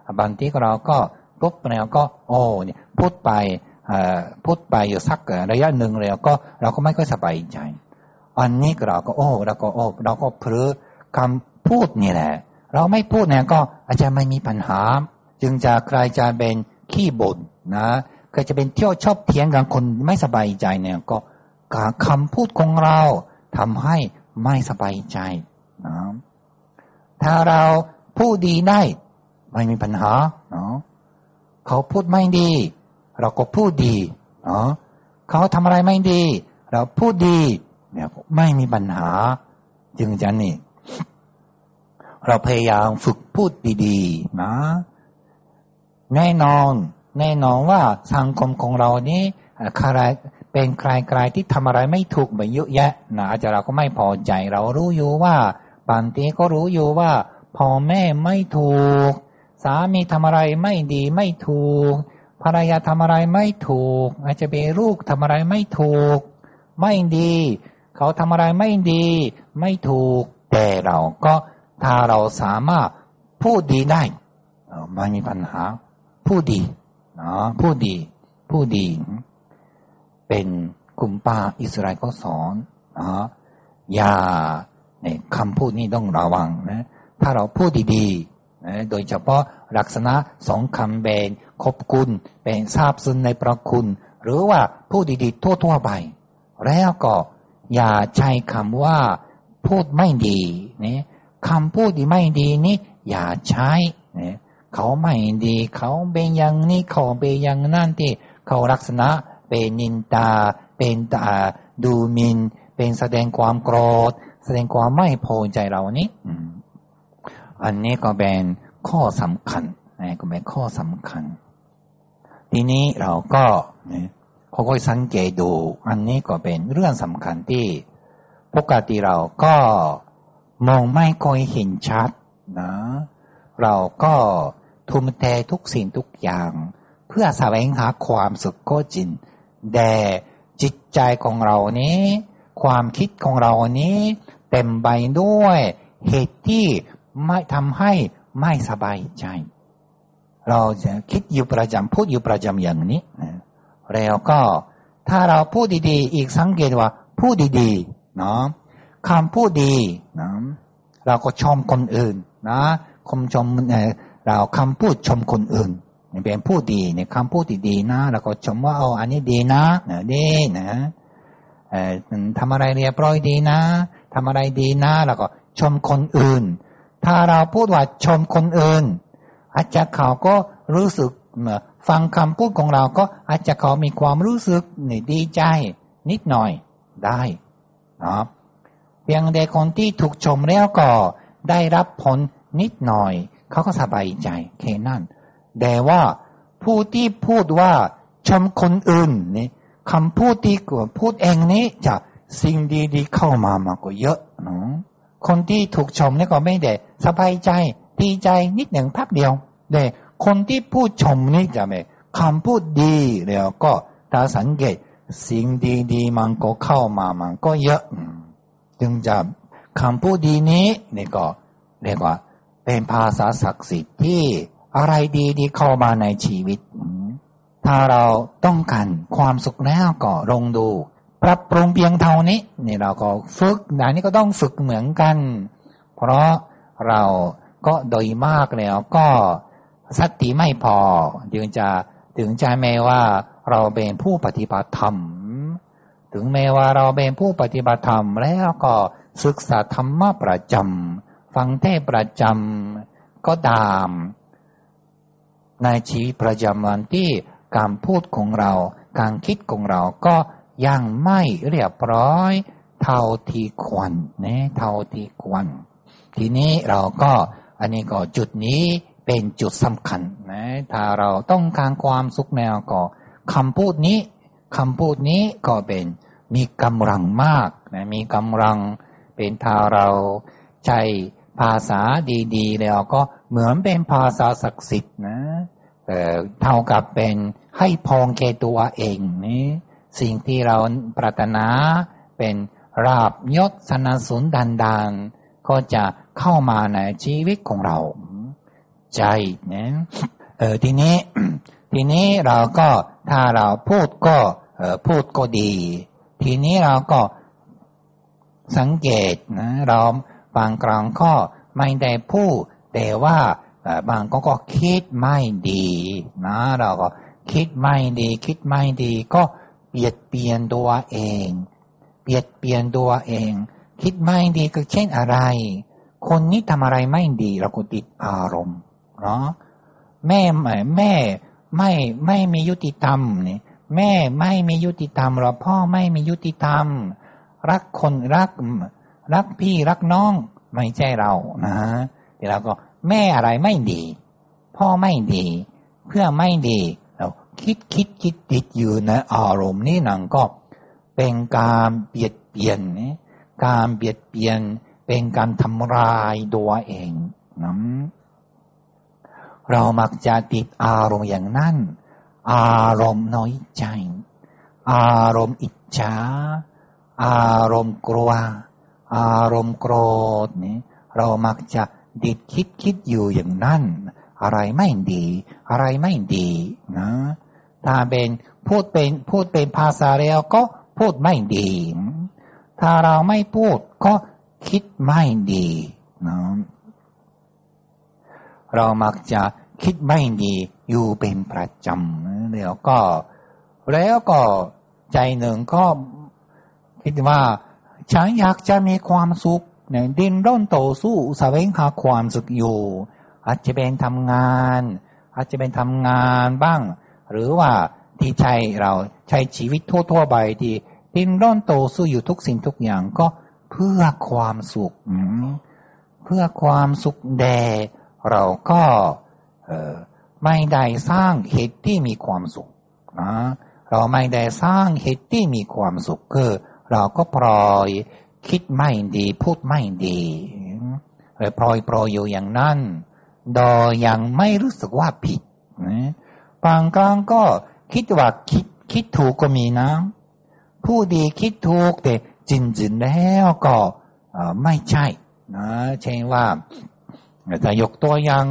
บางทีเราก็ปุ๊บแล้วก็โอ้เนี่ยพูดไปอยู่สักระยะหนึ่งแล้วก็เราก็ไม่ค่อยสบายใจอันนี้เราก็เราก็เผลอคำพูดนี่แหละเราไม่พูดเนี่ยก็อาจจะไม่มีปัญหาจึงจะใครจะเป็นขี้บ่นนะใครจะเป็นเที่ยวชอบเถียงกันคนไม่สบายใจเนี่ยก็คำพูดของเราทำให้ไม่สบายใจนะถ้าเราพูดดีได้ไม่มีปัญหาเนาะเขาพูดไม่ดีเราก็พูดดีเนาะเขาทำอะไรไม่ดีเราพูดดีเนี่ยไม่มีปัญหาจึงจะนี่เราพยายามฝึกพูดดีๆนะแน่นอนว่าสังคมของเรานี้ใครเป็นใครที่ทำอะไรไม่ถูกไปเยอะแยะนะอาจจะเราก็ไม่พอใจเรารู้อยู่ว่าบางทีก็รู้อยู่ว่าพ่อแม่ไม่ถูกสามีทำอะไรไม่ดีไม่ถูกภรรยาทำอะไรไม่ถูกอาจจะเป็นลูกทำอะไรไม่ถูกไม่ดีเขาทำอะไรไม่ดีไม่ถูกแต่เราก็ถ้าเราสามารถพูดดีได้ไม่มีปัญหาพูดดีพูดดีเป็นกลุ่มป้าอิสราเอลก็สอนอย่าเนี่ยคำพูดนี้ต้องระวังนะถ้าเราพูดดีๆนะโดยเฉพาะลักษณะสองคำเป็นขอบคุณเป็นซาบซึ้งในพระคุณหรือว่าพูดดีๆทั่วๆไปแล้วก็อย่าใช้คำว่าพูดไม่ดีเนี่ยคำพูดที่ไม่ดีนี่อย่าใช้เนี่ยเขาไม่ดีเขาเป็นอย่างนี้เขาเป็นอย่างนั้นที่เขาลักษณะเป็นนินทาเป็นดูหมิ่นเป็นแสดงความโกรธแสดงความไม่พอใจเรานี้อันนี้ก็เป็นข้อสำคัญนะก็เป็นข้อสำคัญทีนี้เราก็ค่อยๆสังเกตดูอันนี้ก็เป็นเรื่องสำคัญที่ปกติเราก็มองไม่ค่อยเห็นชัดนะเราก็ทุ่มเททุกสิ่งทุกอย่างเพื่อแสวงหาความสุขก็จริงแต่จิตใจของเรานี้ความคิดของเรานี้เต็มไปด้วยเหตุที่ไม่ทำให้ไม่สบายใจเราจะคิดอยู่ประจำพูดอยู่ประจำอย่างนี้แล้วก็ถ้าเราพูดดีๆอีกสังเกตว่าพูดดีๆเนาะคำพูดดีนะเราก็ชมคนอื่นนะชมเราคำพูดชมคนอื่นเป็นผู้ดีเนี่ยคำพูดดีๆนะเราก็ชมว่าอันนี้ดีนะดีนะทำอะไรเรียบร้อยดีนะทำอะไรดีนะแล้วก็ชมคนอื่นถ้าเราพูดว่าชมคนอื่นอาจจะเขาก็รู้สึกฟังคำพูดของเราก็อาจจะเขามีความรู้สึกดีใจนิดหน่อยได้นะเพียงแต่คนที่ถูกชมแล้วก็ได้รับผลนิดหน่อยเขาก็สบายใจแค่นั้นแต่ว่าผู้ที่พูดว่าชมคนอื่นนี่คำพูดที่พูดเองนี้จะสิ่งดีๆเข้ามามากกว่าเยอะนะคนที่ถูกชมนี่ก็ไม่ได้สบายใจดีใจนิดหนึ่งพักเดียวแต่คนที่พูดชมนี่จะไม่คำพูดดีแล้วก็ถ้าสังเกตสิ่งดีๆมันก็เข้ามามันก็เยอะจึงจะคำพูดดีนี้นี่ก็เรียกว่าเป็นภาษาศักดิ์สิทธิ์ที่อะไรดีๆเข้ามาในชีวิตถ้าเราต้องการความสุขแล้วก็ลองดูปรับปรุงเพียงเท่านี้นี่เราก็ฝึกอันนี้ก็ต้องฝึกเหมือนกันเพราะเราก็โดยมากแล้วก็สติไม่พอถึงจะแม้ว่าเราเป็นผู้ปฏิบัติธรรมถึงแม้ว่าเราเป็นผู้ปฏิบัติธรรมแล้วก็ศึกษาธรรมะประจำฟังเทศประจำก็ตามในชีวิตประจำวันที่การพูดของเราการคิดของเราก็ยังไม่เรียบร้อยเท่าที่ควรเท่าที่ควรทีนี้เราก็อันนี้ก็จุดนี้เป็นจุดสำคัญถ้าเราต้องการความสุขแนวก็คำพูดนี้ก็เป็นมีกำลังมากมีกำลังเป็นถ้าเราใช้ภาษาดีๆแล้วก็เหมือนเป็นภาษาศักดิ์สิทธิ์เท่ากับเป็นให้พรแก่ตัวเองนี่สิ่งที่เราปรารถนาเป็นราบยศสรรเสริญดันก็จะเข้ามาในชีวิตของเราใจนะทีนี้เราก็ถ้าเราพูดก็ดีทีนี้เราก็สังเกตนะเราบางครั้งก็ไม่ได้พูดแต่ว่าบางก็คิดไม่ดีนะเราก็คิดไม่ดีก็เบียดเบียนตัวเองคิดไม่ดีก็เช่นอะไรคนนี้ทำอะไรไม่ดีเราก็ติดอารมณ์เนาะแม่ไม่มียุติธรรมนี่แม่ไม่มียุติธรรมหรอพ่อไม่มียุติธรรมรักคนรักพี่รักน้องไม่ใช่เรานะแต่เราก็แม่อะไรไม่ดีพ่อไม่ดีเพื่อไม่ดีเราคิดติดอยู่ในอารมณ์นี้นั่นก็เป็นการเบียดเบียนนะการเบียดเบียนเป็นการทำลายตัวเองนะเรามักจะติดอารมณ์อย่างนั้นอารมณ์น้อยใจอารมณ์อิจฉาอารมณ์กลัวอารมณ์โกรธนี่เรามักจะติดคิดอยู่อย่างนั้นอะไรไม่ดีนะถ้าเป็นพูดเป็นภาษาแล้วก็พูดไม่ดีถ้าเราไม่พูดก็คิดไม่ดีนะเรามักจะคิดไม่ดีอยู่เป็นประจำแล้วก็ใจหนึ่งก็คิดว่าฉันอยากจะมีความสุขเนี่ยดิ้นรนต่อสู้แสวงหาความสุขอยู่อาจจะเป็นทำงานบ้างหรือว่าที่เราใช้ชีวิตทั่วไปที่ดิ้นรนต่อสู้อยู่ทุกสิ่งทุกอย่างก็เพื่อความสุขแต่เราก็ไม่ได้สร้างเหตุที่มีความสุขนะเราไม่ได้สร้างเหตุที่มีความสุขคือเราก็ปล่อยคิดไม่ดีพูดไม่ดีปล่อยอยู่อย่างนั้นโดยยังไม่รู้สึกว่าผิดนะบางครั้งก็คิดว่าคิดถูกก็มีนะผู้ดีคิดถูกแต่จริงๆแล้วก็ไม่ใช่นะเช่นว่าจะยกตัวอย่าง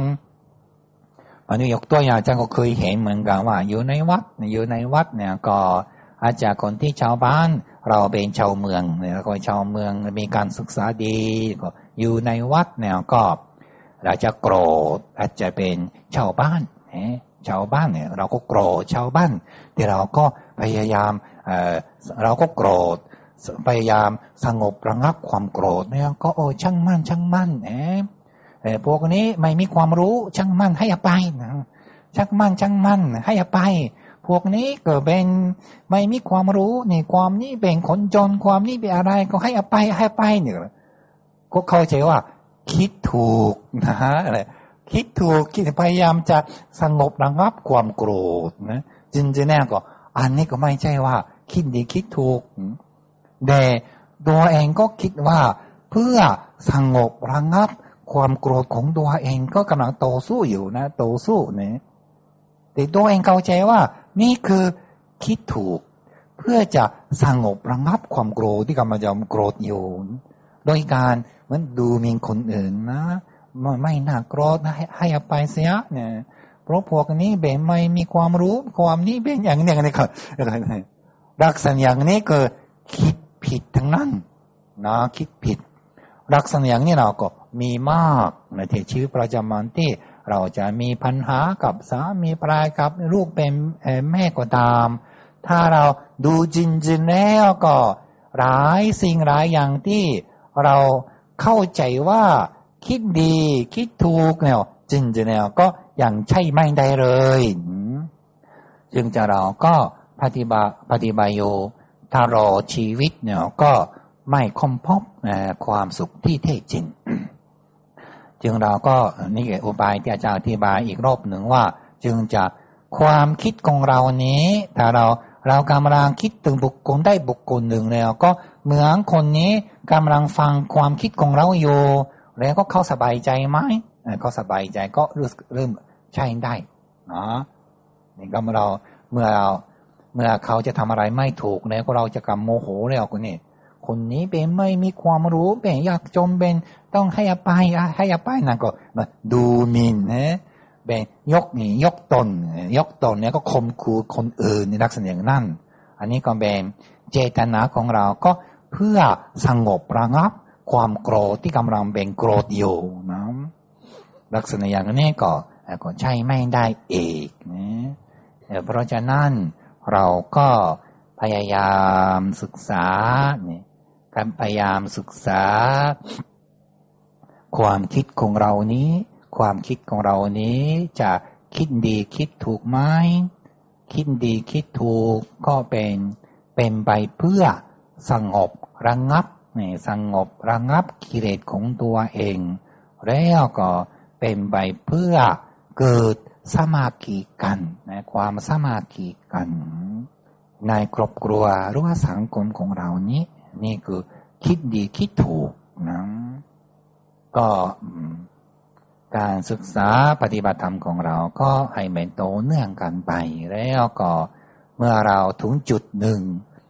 จังก็เคยเห็นเหมือนกันว่าอยู่ในวัดเนี่ยก็อาจจะคนที่ชาวบ้านเราเป็นชาวเมืองเนี่ยก็ชาวเมืองมีการศึกษาดีก็อยู่ในวัดเนี่ยก็เราจะโกรธอาจจะเป็นชาวบ้านเนี่ยเราก็โกรธชาวบ้านแต่เราก็พยายามเราก็โกรธพยายามสงบระงับความโกรธเนี่ยก็ช่างมั่นพวกนี้ไม่มีความรู้ช่างมั่นให้อภัยนะช่างมั่นให้อภัยพวกนี้ก็เป็นไม่มีความรู้นี่ความนี้เป็นคนจนความนี้เป็นอะไรก็ให้อภัยเนี่ยก็เข้าใจว่าคิดถูกนะอะไรคิดถูกคิดพยายามจะสงบระงับความโกรธนะจริงๆแน่ก็อันนี้ก็ไม่ใช่ว่าคิดดีคิดถูกแต่ตัวเองก็คิดว่าเพื่อสงบระงับความโกรธของตัวเองก็กำลังต่อสู้อยู่นะต่อสู้เนี่ยแต่ตัวเองเข้าใจว่านี่คือคิดถูกเพื่อจะสงบระงับความโกรธที่กำลังจะโกรธอยู่โดยการเหมือนดูหมิ่นคนอื่นนะไม่น่าโกรธนะให้อภัยเสียเนี่ยเพราะพวกนี้เป็นไม่มีความรู้ความนี้เป็นอย่างนี้ก็ลักษณะอย่างนี้ก็คิดผิดทั้งนั้นนะคิดผิดลักษณะอย่างนี้เราก็มีมากในชีวิตประจำวันที่เราจะมีปัญหากับสามีภรรยากับลูกเป็นแม่ก็ตามถ้าเราดูจริงๆแล้วก็หลายสิ่งหลายอย่างที่เราเข้าใจว่าคิดดีคิดถูกเนี่ยจริงๆแล้วก็ยังใช่ไม่ได้เลยจึงจะเราก็ปฏิบัติอยู่ถ้ารอชีวิตเนี่ยก็ไม่ค้นพบความสุขที่แท้จริงจึงเราก็นี่คืออุบายที่อาจารย์อธิบายอีกรอบหนึ่งว่าจึงจะความคิดของเรานี้ถ้าเรากำลังคิดถึงบุคคลได้บุคคลหนึ่งแล้วก็เหมือนคนนี้กำลังฟังความคิดของเราอยู่แล้วก็เขาสบายใจไหมเขาสบายใจก็เริ่มใช้ได้เนาะนี่ก็เมื่อเขาจะทำอะไรไม่ถูกแล้วก็เราจะกำโมโหแล้วคนนี้เป็นไม่มีความรู้เป็นยากจนเป็นต้องให้อภัยนั่นก็มาดูหมิ่นนะเป็นยกตนเนี่ยก็ข่มขู่คนอื่นในลักษณะอย่างนั้นอันนี้ก็เป็นเจตนาของเราก็เพื่อสงบระงับความโกรธที่กำลังเป็นโกรธอยู่นะลักษณะอย่างนี้ก็ใช้ไม่ได้อีกนะเพราะฉะนั้นเราก็พยายามศึกษาการพยายามศึกษาความคิดของเรานี้ความคิดของเรานี้จะคิดดีคิดถูกไหมคิดดีคิดถูกก็เป็นไปเพื่อสงบระงับสงบระงับกิเลสของตัวเองแล้วก็เป็นไปเพื่อเกิดสมาธิกันความสมาธิกันในครอบครัวหรือว่าสังคมของเรานี้นี่คือคิดดีคิดถูกนะก็การศึกษาปฏิบัติธรรมของเราก็ให้เป็นโตเนื่องกันไปแล้วก็เมื่อเราถึงจุดหนึ่ง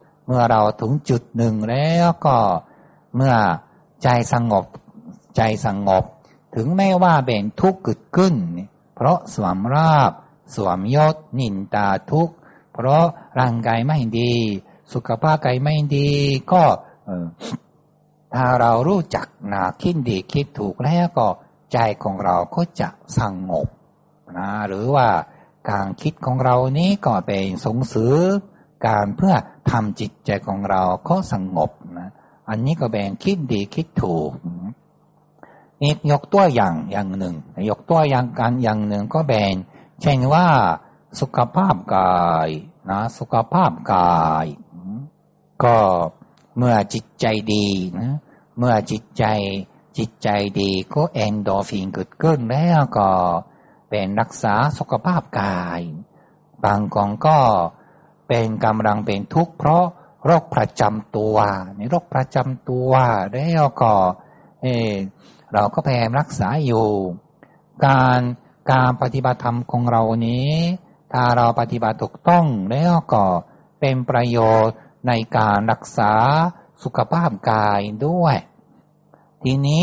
แล้วก็เมื่อใจสงบถึงแม้ว่าเป็นทุกข์เกิดขึ้นเพราะสวมราภสวมยศนินทาทุกข์เพราะร่างกายไม่ดีสุขภาพกายไม่ดีก็ถ้าเรารู้จักคิดดีคิดถูกแล้วก็ใจของเราก็จะสงบนะหรือว่าการคิดของเรานี้ก็เป็นส่งเสริมการเพื่อทำจิตใจของเราก็สงบนะอันนี้ก็เป็นคิดดีคิดถูกนี่ยกตัวอย่างหนึ่งยกตัวอย่างหนึ่งก็เป็นเช่นว่าสุขภาพกายนะสุขภาพกายก็เมื่อจิตใจดีนะเมื่อจิตใจดีก็เอนโดรฟินเกิดขึ้นแล้วก็เป็นรักษาสุขภาพกายบางคนก็เป็นกำลังเป็นทุกข์เพราะโรคประจำตัวในโรคประจำตัวแล้วก็เราก็พยายามรักษาอยู่การปฏิบัติธรรมของเรานี้ถ้าเราปฏิบัติถูกต้องแล้วก็เป็นประโยชน์ในการรักษาสุขภาพกายด้วยทีนี้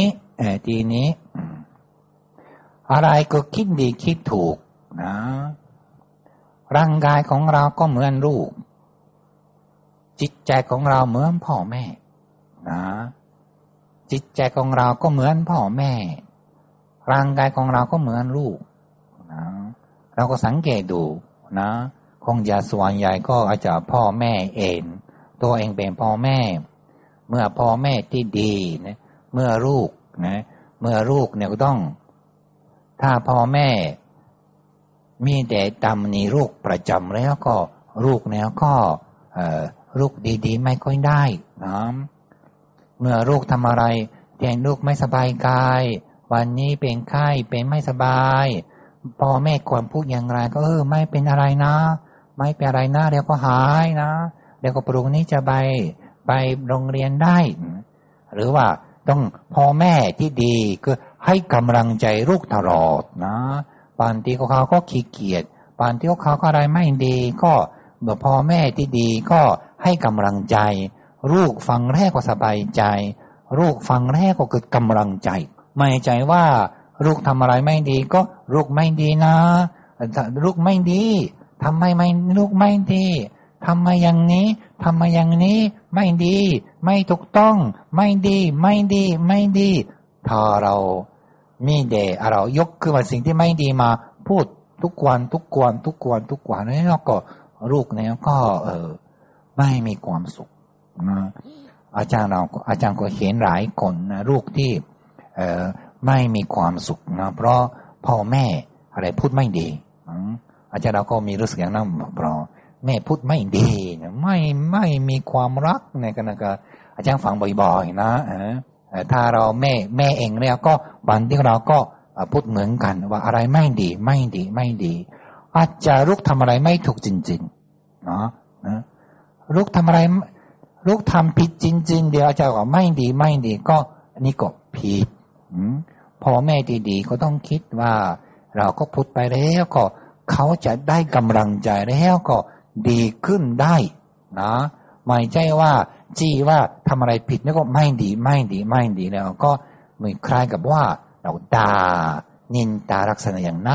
อะไรก็คิดดีคิดถูกนะร่างกายของเราก็เหมือนลูกจิตใจของเราเหมือนพ่อแม่นะจิตใจของเราก็เหมือนพ่อแม่ร่างกายของเราก็เหมือนลูกนะเราก็สังเกตดูนะคงจะส่วนใหญ่ก็อาจจะพ่อแม่เองตัวเองเป็นพ่อแม่เมื่อพ่อแม่ที่ดีนะเมื่อลูกเนี่ยก็ต้องถ้าพ่อแม่มีแต่ตำหนิลูกประจำแล้วก็ลูกเนี่ยก็ลูกดีๆไม่ค่อยได้นะเมื่อลูกทำอะไรเช่นลูกไม่สบายกายวันนี้เป็นไข้เป็นไม่สบายพ่อแม่ควรพูดอย่างไรก็ไม่เป็นอะไรนะไม่เป็นอะไรนะเดี๋ยวก็หายนะเดี๋ยวก็ปรุงนี้จะไปโรงเรียนได้หรือว่าต้องพ่อแม่ที่ดีก็ให้กำลังใจลูกตลอดนะบางทีเขาก็ขี้เกียจบางทีเขาก็อะไรไม่ดีก็เมื่อพ่อแม่ที่ดีก็ให้กำลังใจลูกฟังแรกก็สบายใจลูกฟังแรกก็เกิดกำลังใจไม่ใจว่าลูกทำอะไรไม่ดีก็ลูกไม่ดีนะลูกไม่ดีทำไมไม่ลูกไม่ดีทำไมอย่างนี้ไม่ดีไม่ถูกต้องไม่ดีถ้าเรามีเดะเรายกขึ้นมาสิ่งที่ไม่ดีมาพูดทุกวันแล้วก็ลูกเนี่ยก็ไม่มีความสุขนะอาจารย์ก็เห็นหลายคนนะลูกที่ไม่มีความสุขนะเพราะพ่อแม่อะไรพูดไม่ดีอาจารย์เราก็มีรู้สึกอย่างนั้นเพราะแม่พูดไม่ดีไม่มีความรักในกันนะอาจารย์ฟังบ่อยๆนะถ้าเราแม่เองแล้วก็วันที่เราก็พูดเหมือนกันว่าอะไรไม่ดีอาจจะลูกทำอะไรไม่ถูกจริงๆนะลูกทำอะไรลูกทำผิดจริงๆเดี๋ยวอาจารย์ว่าไม่ดีก็อันนี้ก็ผิดพ่อแม่ดีๆก็ต้องคิดว่าเราก็พูดไปแล้วก็เขาจะได้กำลังใจแล้วก็ดีขึ้นได้นะไม่ใช่ว่าว่าทำอะไรผิดแล้วก็ไม่ดีแล้วก็เหมือนคล้ายกับว่าเราด่านินทาลักษณะอย่างนั้นจ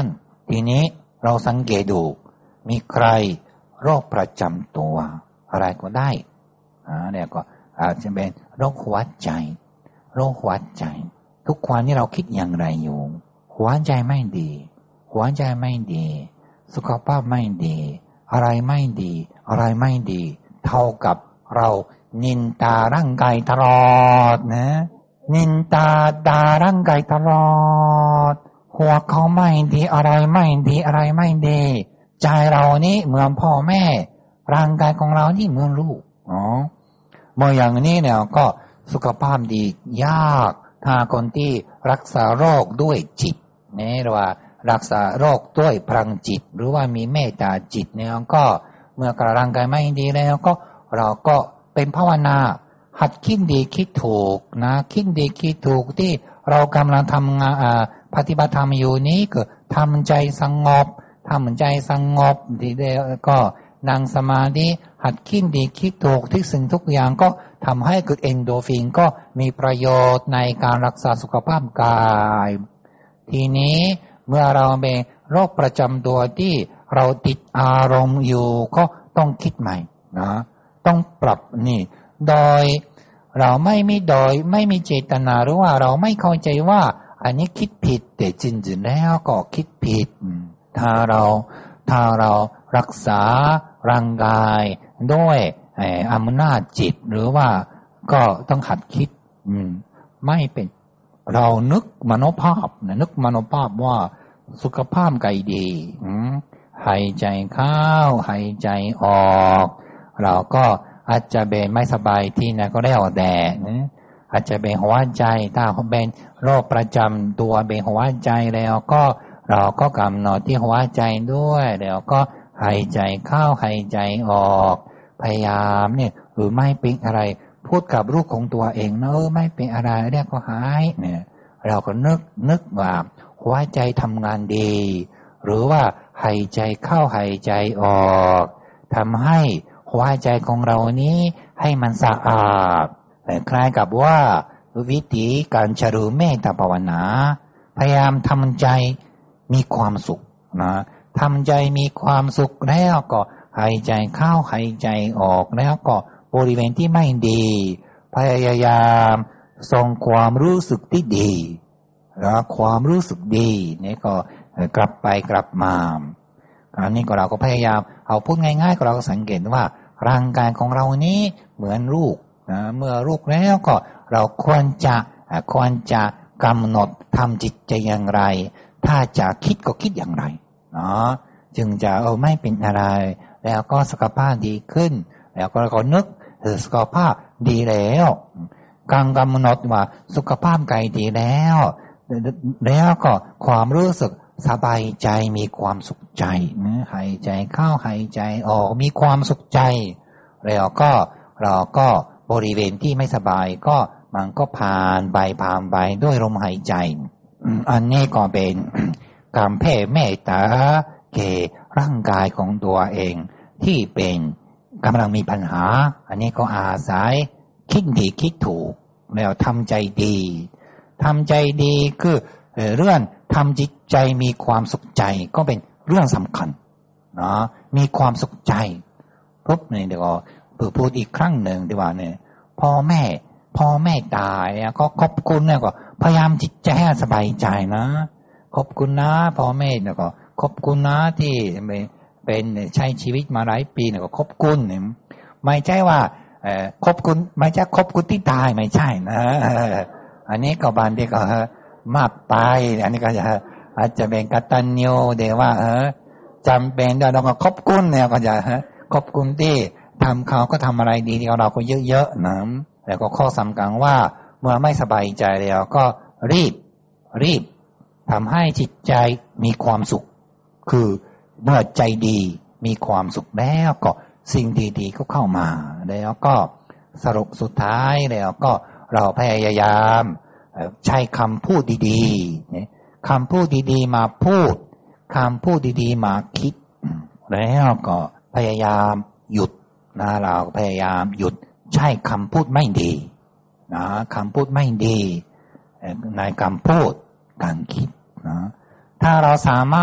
ทีนี้เราสังเกตดูมีใครโรคประจำตัวอะไรก็ได้เนี่ยก็อาจจะเป็นโรคหัวใจโรคหัวใจทุกวันนี้เราคิดอย่างไรอยู่หัวใจไม่ดีหัวใจไม่ดีสุขภาพไม่ดีอะไรไม่ดีอะไรไม่ดีเท่ากับเรานินตาร่างกายตลอดนะนินตาด่าร่างกายตลอดหัวเขาไม่ดีอะไรไม่ดีอะไรไม่ดีใจเรานี่เหมือนพ่อแม่ร่างกายของเรานี่เหมือนลูกเมื่ออย่างนี้เนี่ยก็สุขภาพดียากถ้าคนที่รักษาโรคด้วยจิตเนี่ยหรือว่ารักษาโรคด้วยพลังจิตหรือว่ามีเมตตาจิตเนี่ยก็เมื่อกร่างกายไม่ดีแล้วก็เราก็เป็นภาวนาหัดคิดดีคิดถูกนะคิดดีคิดถูกที่เรากำลังทำงานปฏิบัติธรรมอยู่นี้ก็ทำใจสงบทำใจสงบทีเดียวก็นั่งสมาธิหัดคิดดีคิดถูกที่สิ่งทุกอย่างก็ทำให้เกิดเอนโดรฟินก็มีประโยชน์ในการรักษาสุขภาพกายทีนี้เมื่อเราเป็นโรคประจำตัวที่เราติดอารมณ์อยู่ก็ต้องคิดใหม่นะต้องปรับนี่โดยเราไม่มีเจตนาหรือว่าเราไม่เข้าใจว่าอันนี้คิดผิดแต่จริงๆแล้วก็คิดผิดถ้าเรารักษาร่างกายด้วยอำนาจจิตหรือว่าก็ต้องหัดคิดไม่เป็นเรานึกมโนภาพว่าสุขภาพกายดีหายใจเข้าหายใจออกเราก็อาจจะเป็นไม่สบายที่ไหนก็ได้เอาแต่อาจจะเป็นหัวใจถ้าเป็นโรคประจำตัวเป็นหัวใจแล้วก็เราก็กำหนดที่หัวใจด้วยแล้วก็หายใจเข้าหายใจออกพยายามเนี่ยหรือไม่เป็นอะไรพูดกับลูกของตัวเองนะไม่เป็นอะไรเรียกก็หายเนี่ยเราก็นึกว่าหัวใจทำงานดีหรือว่าหายใจเข้าหายใจออกทำให้หัวใจของเรานี้ให้มันสะอาดคล้ายกับว่าวิธีการเจริญเมตตาภาวนาพยายามทำใจมีความสุขนะทำใจมีความสุขแล้วก็หายใจเข้าหายใจออกแล้วก็บริเวณที่ไม่ดีพยายามส่งความรู้สึกที่ดีแล้วความรู้สึกดีนี่ก็กลับไปกลับมาอันนี้ก็เราก็พยายามเอาพูดง่ายๆก็เราก็สังเกตว่าร่างกายของเรานี้เหมือนลูกนะเมื่อลูกแล้วก็เราควรจะกำหนดทำจิตใจอย่างไรถ้าจะคิดก็คิดอย่างไรเนาะจึงจะไม่เป็นอะไรแล้วก็สุขภาพดีขึ้นแล้วก็นึกสุขภาพดีแล้วการกำหนดว่าสุขภาพกายดีแล้วก็ความรู้สึกสบายใจมีความสุขใจหายใจเข้าหายใจออกมีความสุขใจแล้วก็เราก็บริเวณที่ไม่สบายก็มันก็ผ่านไปด้วยลมหายใจอันนี้ก็เป็นการแผ่เมตตาแก่ร่างกายของตัวเองที่เป็นกำลังมีปัญหาอันนี้ก็อาศัยคิดดีคิดถูกแล้วทำใจดีคือเรื่องทำจิตใจมีความสุขใจก็เป็นเรื่องสำคัญนะมีความสุขใจปุ๊บเนี่ยเดี๋ยวก็พูดอีกครั้งหนึ่งดีกว่าเนี่ยพ่อแม่ตายก็ขอบคุณเนี่ยก็พยายามจิตใจให้สบายใจนะขอบคุณนะพ่อแม่เนี่ยก็ขอบคุณนะที่เป็นใช้ชีวิตมาหลายปีเนี่ยก็ขอบคุณเนี่ยไม่ใช่ว่าขอบคุณไม่ใช่ขอบคุณที่ตายไม่ใช่นะอันนี้ก็บางทีก็มากไปอันนี้ก็อาจจะเป็นกตัญญูเดี๋ยวว่าจำเป็นเราก็ขอบคุณเนี่ยก็จะขอบคุณที่ทำเขาก็ทำอะไรดีๆเราก็เยอะๆนะแล้วก็ข้อสำคัญว่าเมื่อไม่สบายใจแล้วก็รีบทำให้จิตใจมีความสุขคือเมื่อใจดีมีความสุขแล้วก็สิ่งดีๆก็เข้ามาแล้วก็สรุปสุดท้ายแล้วก็เราพยายามใช้คำพูดดีๆคำพูดดีๆมาพูดคำพูดดีๆมาคิดแล้วก็พยายามหยุดนะเราพยายามหยุดใช้คำพูดไม่ดีนะคำพูดไม่ดีในคำพูดการคิดนะถ้าเราสามารถ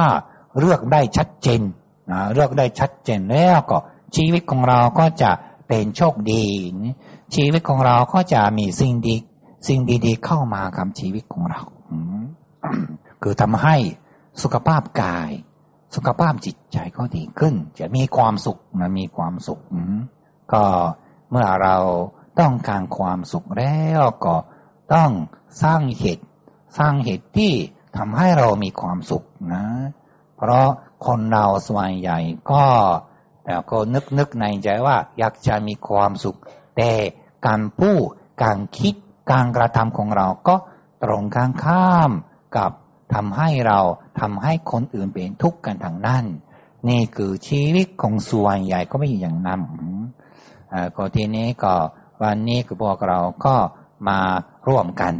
เลือกได้ชัดเจนเลือกได้ชัดเจนแล้วก็ชีวิตของเราก็จะเป็นโชคดีชีวิตของเราก็จะมีสิ่งดีๆเข้ามากับชีวิตของเราคือทำให้สุขภาพกายสุขภาพจิตใจก็ดีขึ้นจะมีความสุขมีความสุขก็เมื่อเราต้องการความสุขแล้วก็ต้องสร้างเหตุที่ทำให้เรามีความสุขนะเพราะคนเราส่วนใหญ่ก็นึกในใจว่าอยากจะมีความสุขแต่การพูดการคิดการกระทำของเราก็ตรงกันข้ามกับทำให้คนอื่นเป็นทุกข์กันทางนั้นนี่คือชีวิตของส่วนใหญ่ก็ไม่อย่างนั้นก็ทีนี้ก็วันนี้คือพวกเราก็มาร่วมกัน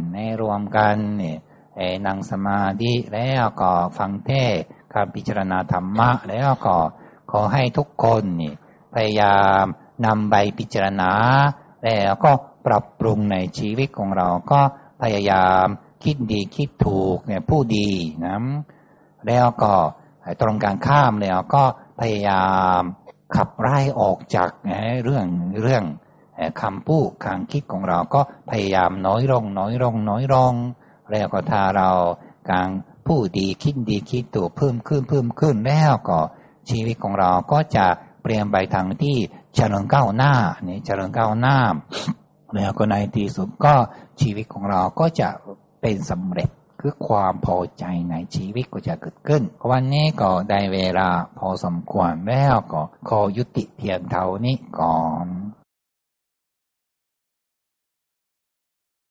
นั่งสมาธิแล้วก็ฟังเทศน์การพิจารณาธรรมะแล้วก็ขอให้ทุกคนพยายามนำไปพิจารณาแล้วก็ปรับปรุงในชีวิตของเราก็พยายามคิดดีคิดถูกผู้ดีนะแล้วก็ตรงกันข้ามแล้วก็พยายามขับไล่ออกจากเรื่องคำพูดการคิดของเราก็พยายามน้อยลงแล้วก็ถ้าเราการพูดดีคิดดีคิดถูกเพิ่มขึ้นแล้วก็ชีวิตของเราก็จะเปลี่ยนไปทางที่เจริญก้าวหน้าแล้วก็ในที่สุดก็ชีวิตของเราก็จะเป็นสำเร็จคือความพอใจในชีวิตก็จะเกิดขึ้นวันนี้ก็ได้เวลาพอสมควรแล้วก็ขอยุติเพียงเท่านี้ก่อน